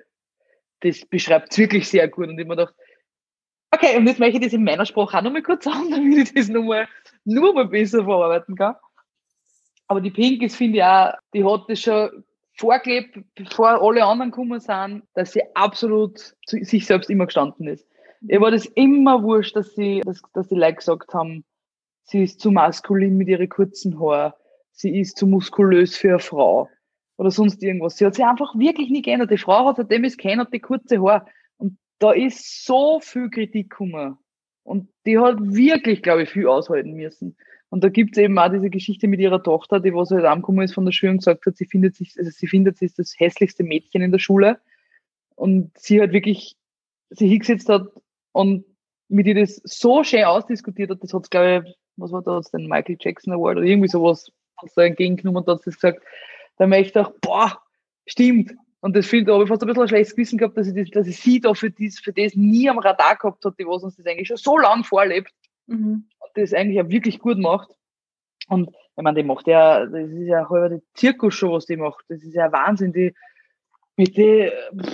das beschreibt es wirklich sehr gut. Und ich habe mir gedacht, okay, und jetzt möchte ich das in meiner Sprache auch nochmal kurz sagen, damit ich das nochmal nur mal besser verarbeiten kann. Aber die Pink ist, finde ich auch, die hat das schon vorgelebt, bevor alle anderen gekommen sind, dass sie absolut zu sich selbst immer gestanden ist. Ihr war das immer wurscht, dass sie, dass, dass die Leute gesagt haben, sie ist zu maskulin mit ihren kurzen Haaren, sie ist zu muskulös für eine Frau oder sonst irgendwas. Sie hat sich einfach wirklich nie geändert. Die Frau hat, seitdem es kennt, hat die kurze Haare. Und da ist so viel Kritik gekommen. Und die hat wirklich, glaube ich, viel aushalten müssen. Und da gibt es eben auch diese Geschichte mit ihrer Tochter, die was halt angekommen ist von der Schule und gesagt hat, sie findet sich, also sie findet, sie ist das hässlichste Mädchen in der Schule. Und sie hat wirklich, sie hingesetzt hat und mit ihr das so schön ausdiskutiert hat, das hat es, glaube ich, was war das, den Michael Jackson Award oder irgendwie sowas, hat es da entgegengenommen und hat das gesagt, da habe ich gedacht, boah, stimmt. Und das finde ich, da habe ich fast ein bisschen ein schlechtes Gewissen gehabt, dass ich, das, dass ich sie da für, dies, für das nie am Radar gehabt hat, die was uns das eigentlich schon so lange vorlebt. Mhm. Und das eigentlich auch wirklich gut macht. Und ich meine, die macht ja, das ist ja halber die Zirkusshow, was die macht. Das ist ja Wahnsinn, die mit den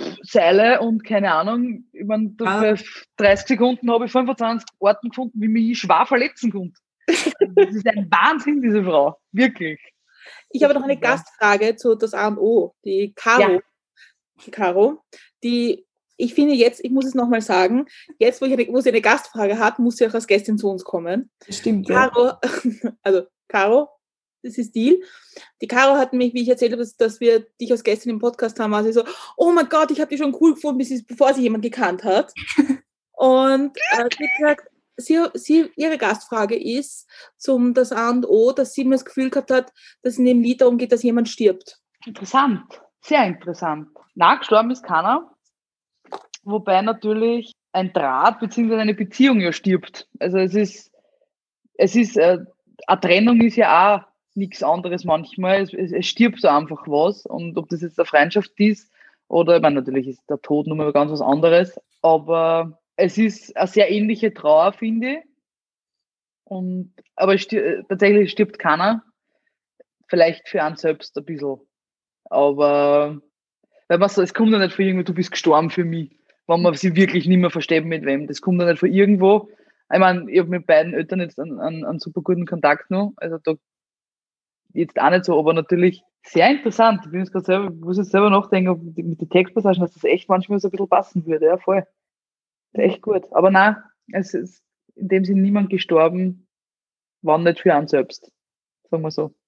Seile und keine Ahnung, ich meine, ja. Bei dreißig Sekunden habe ich fünfundzwanzig Orten gefunden, wie mich ich schwer verletzen konnte. Das ist ein Wahnsinn, diese Frau. Wirklich. Ich habe noch eine Gastfrage zu das A und O. Die Caro. Ja. Die Caro, die, ich finde jetzt, ich muss es nochmal sagen, jetzt, wo, ich eine, wo sie eine Gastfrage hat, muss sie auch als Gästin zu uns kommen. Stimmt, Caro, ja. Also, Caro, das ist Deal. Die Caro hat mich, wie ich erzählt habe, dass, dass wir dich als Gästin im Podcast haben, war sie so, oh mein Gott, ich habe dich schon cool gefunden, bis sie, bevor sie jemand gekannt hat. Und äh, sie hat gesagt, sie, sie, ihre Gastfrage ist zum das A und O, dass sie immer das Gefühl gehabt hat, dass es in dem Lied darum geht, dass jemand stirbt. Interessant, sehr interessant. Na, gestorben ist keiner, wobei natürlich ein Draht bzw. eine Beziehung ja stirbt. Also es ist, es ist, äh, eine Trennung ist ja auch nichts anderes manchmal. Es, es, es stirbt so einfach was. Und ob das jetzt eine Freundschaft ist oder, ich meine, natürlich ist der Tod nun mal ganz was anderes, aber es ist eine sehr ähnliche Trauer, finde ich. Und, aber es stir- tatsächlich stirbt keiner. Vielleicht für einen selbst ein bisschen. Aber weil man so, es kommt ja nicht von irgendwo, du bist gestorben für mich, wenn man sich wirklich nicht mehr versteht mit wem. Das kommt ja nicht von irgendwo. Ich meine, ich habe mit beiden Eltern jetzt einen, einen, einen super guten Kontakt noch. Also da jetzt auch nicht so, aber natürlich sehr interessant. Ich bin jetzt gerade selber, ich muss jetzt selber nachdenken, ob die, mit den Textpassagen, dass das echt manchmal so ein bisschen passen würde. Ja, voll. Das ist echt gut. Aber nein, es ist in dem Sinne niemand gestorben, war nicht für einen selbst. Sagen wir so.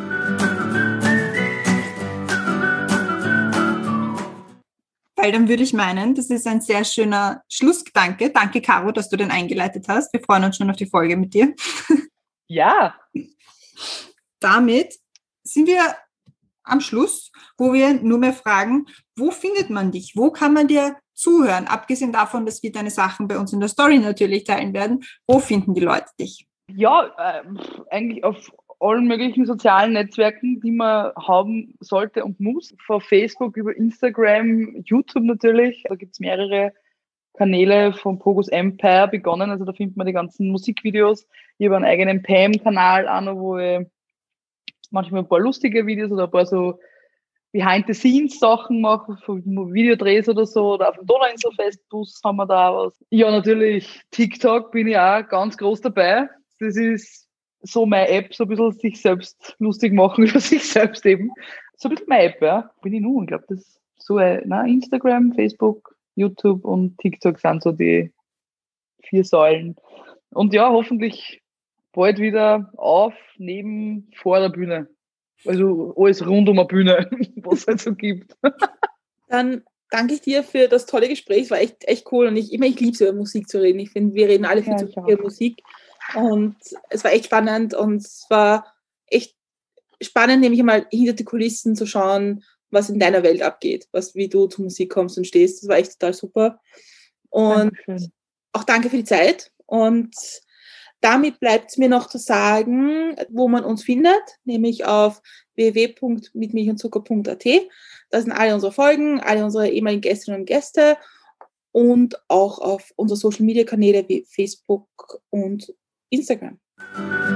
Weil dann würde ich meinen, das ist ein sehr schöner Schlussgedanke. Danke, Caro, dass du den eingeleitet hast. Wir freuen uns schon auf die Folge mit dir. Ja. Damit sind wir am Schluss, wo wir nur mehr fragen, wo findet man dich? Wo kann man dir zuhören? Abgesehen davon, dass wir deine Sachen bei uns in der Story natürlich teilen werden. Wo finden die Leute dich? Ja, äh, eigentlich auf allen möglichen sozialen Netzwerken, die man haben sollte und muss. Von Facebook über Instagram, YouTube natürlich. Da gibt's mehrere Kanäle von Pogus Empire begonnen. Also da findet man die ganzen Musikvideos. Ich habe einen eigenen P A M-Kanal auch noch, wo ich manchmal ein paar lustige Videos oder ein paar so Behind-the-Scenes-Sachen mache, von Videodrehs oder so. Oder auf dem Donauinselfestbus haben wir da was. Ja, natürlich TikTok bin ich auch ganz groß dabei. Das ist so meine App, so ein bisschen sich selbst lustig machen über sich selbst eben. So ein bisschen meine App, ja. Bin ich nun. Ich glaube, das ist so, äh, na, Instagram, Facebook, YouTube und TikTok sind so die vier Säulen. Und ja, hoffentlich bald wieder auf, neben, vor der Bühne. Also alles rund um eine Bühne, was es halt so gibt. Dann danke ich dir für das tolle Gespräch. Es war echt, echt cool. Und ich, ich, meine, ich liebe es, über Musik zu reden. Ich finde, wir reden alle viel Ja, zu ich viel auch. über Musik. Und es war echt spannend. Und es war echt spannend, nämlich einmal hinter die Kulissen zu schauen, was in deiner Welt abgeht, was, wie du zur Musik kommst und stehst. Das war echt total super. Und Dankeschön. auch danke für die Zeit. Und damit bleibt es mir noch zu sagen, wo man uns findet, nämlich auf w w w punkt mit milch und zucker punkt a t. Da sind alle unsere Folgen, alle unsere ehemaligen Gästinnen und Gäste und auch auf unsere Social-Media-Kanäle wie Facebook und Instagram.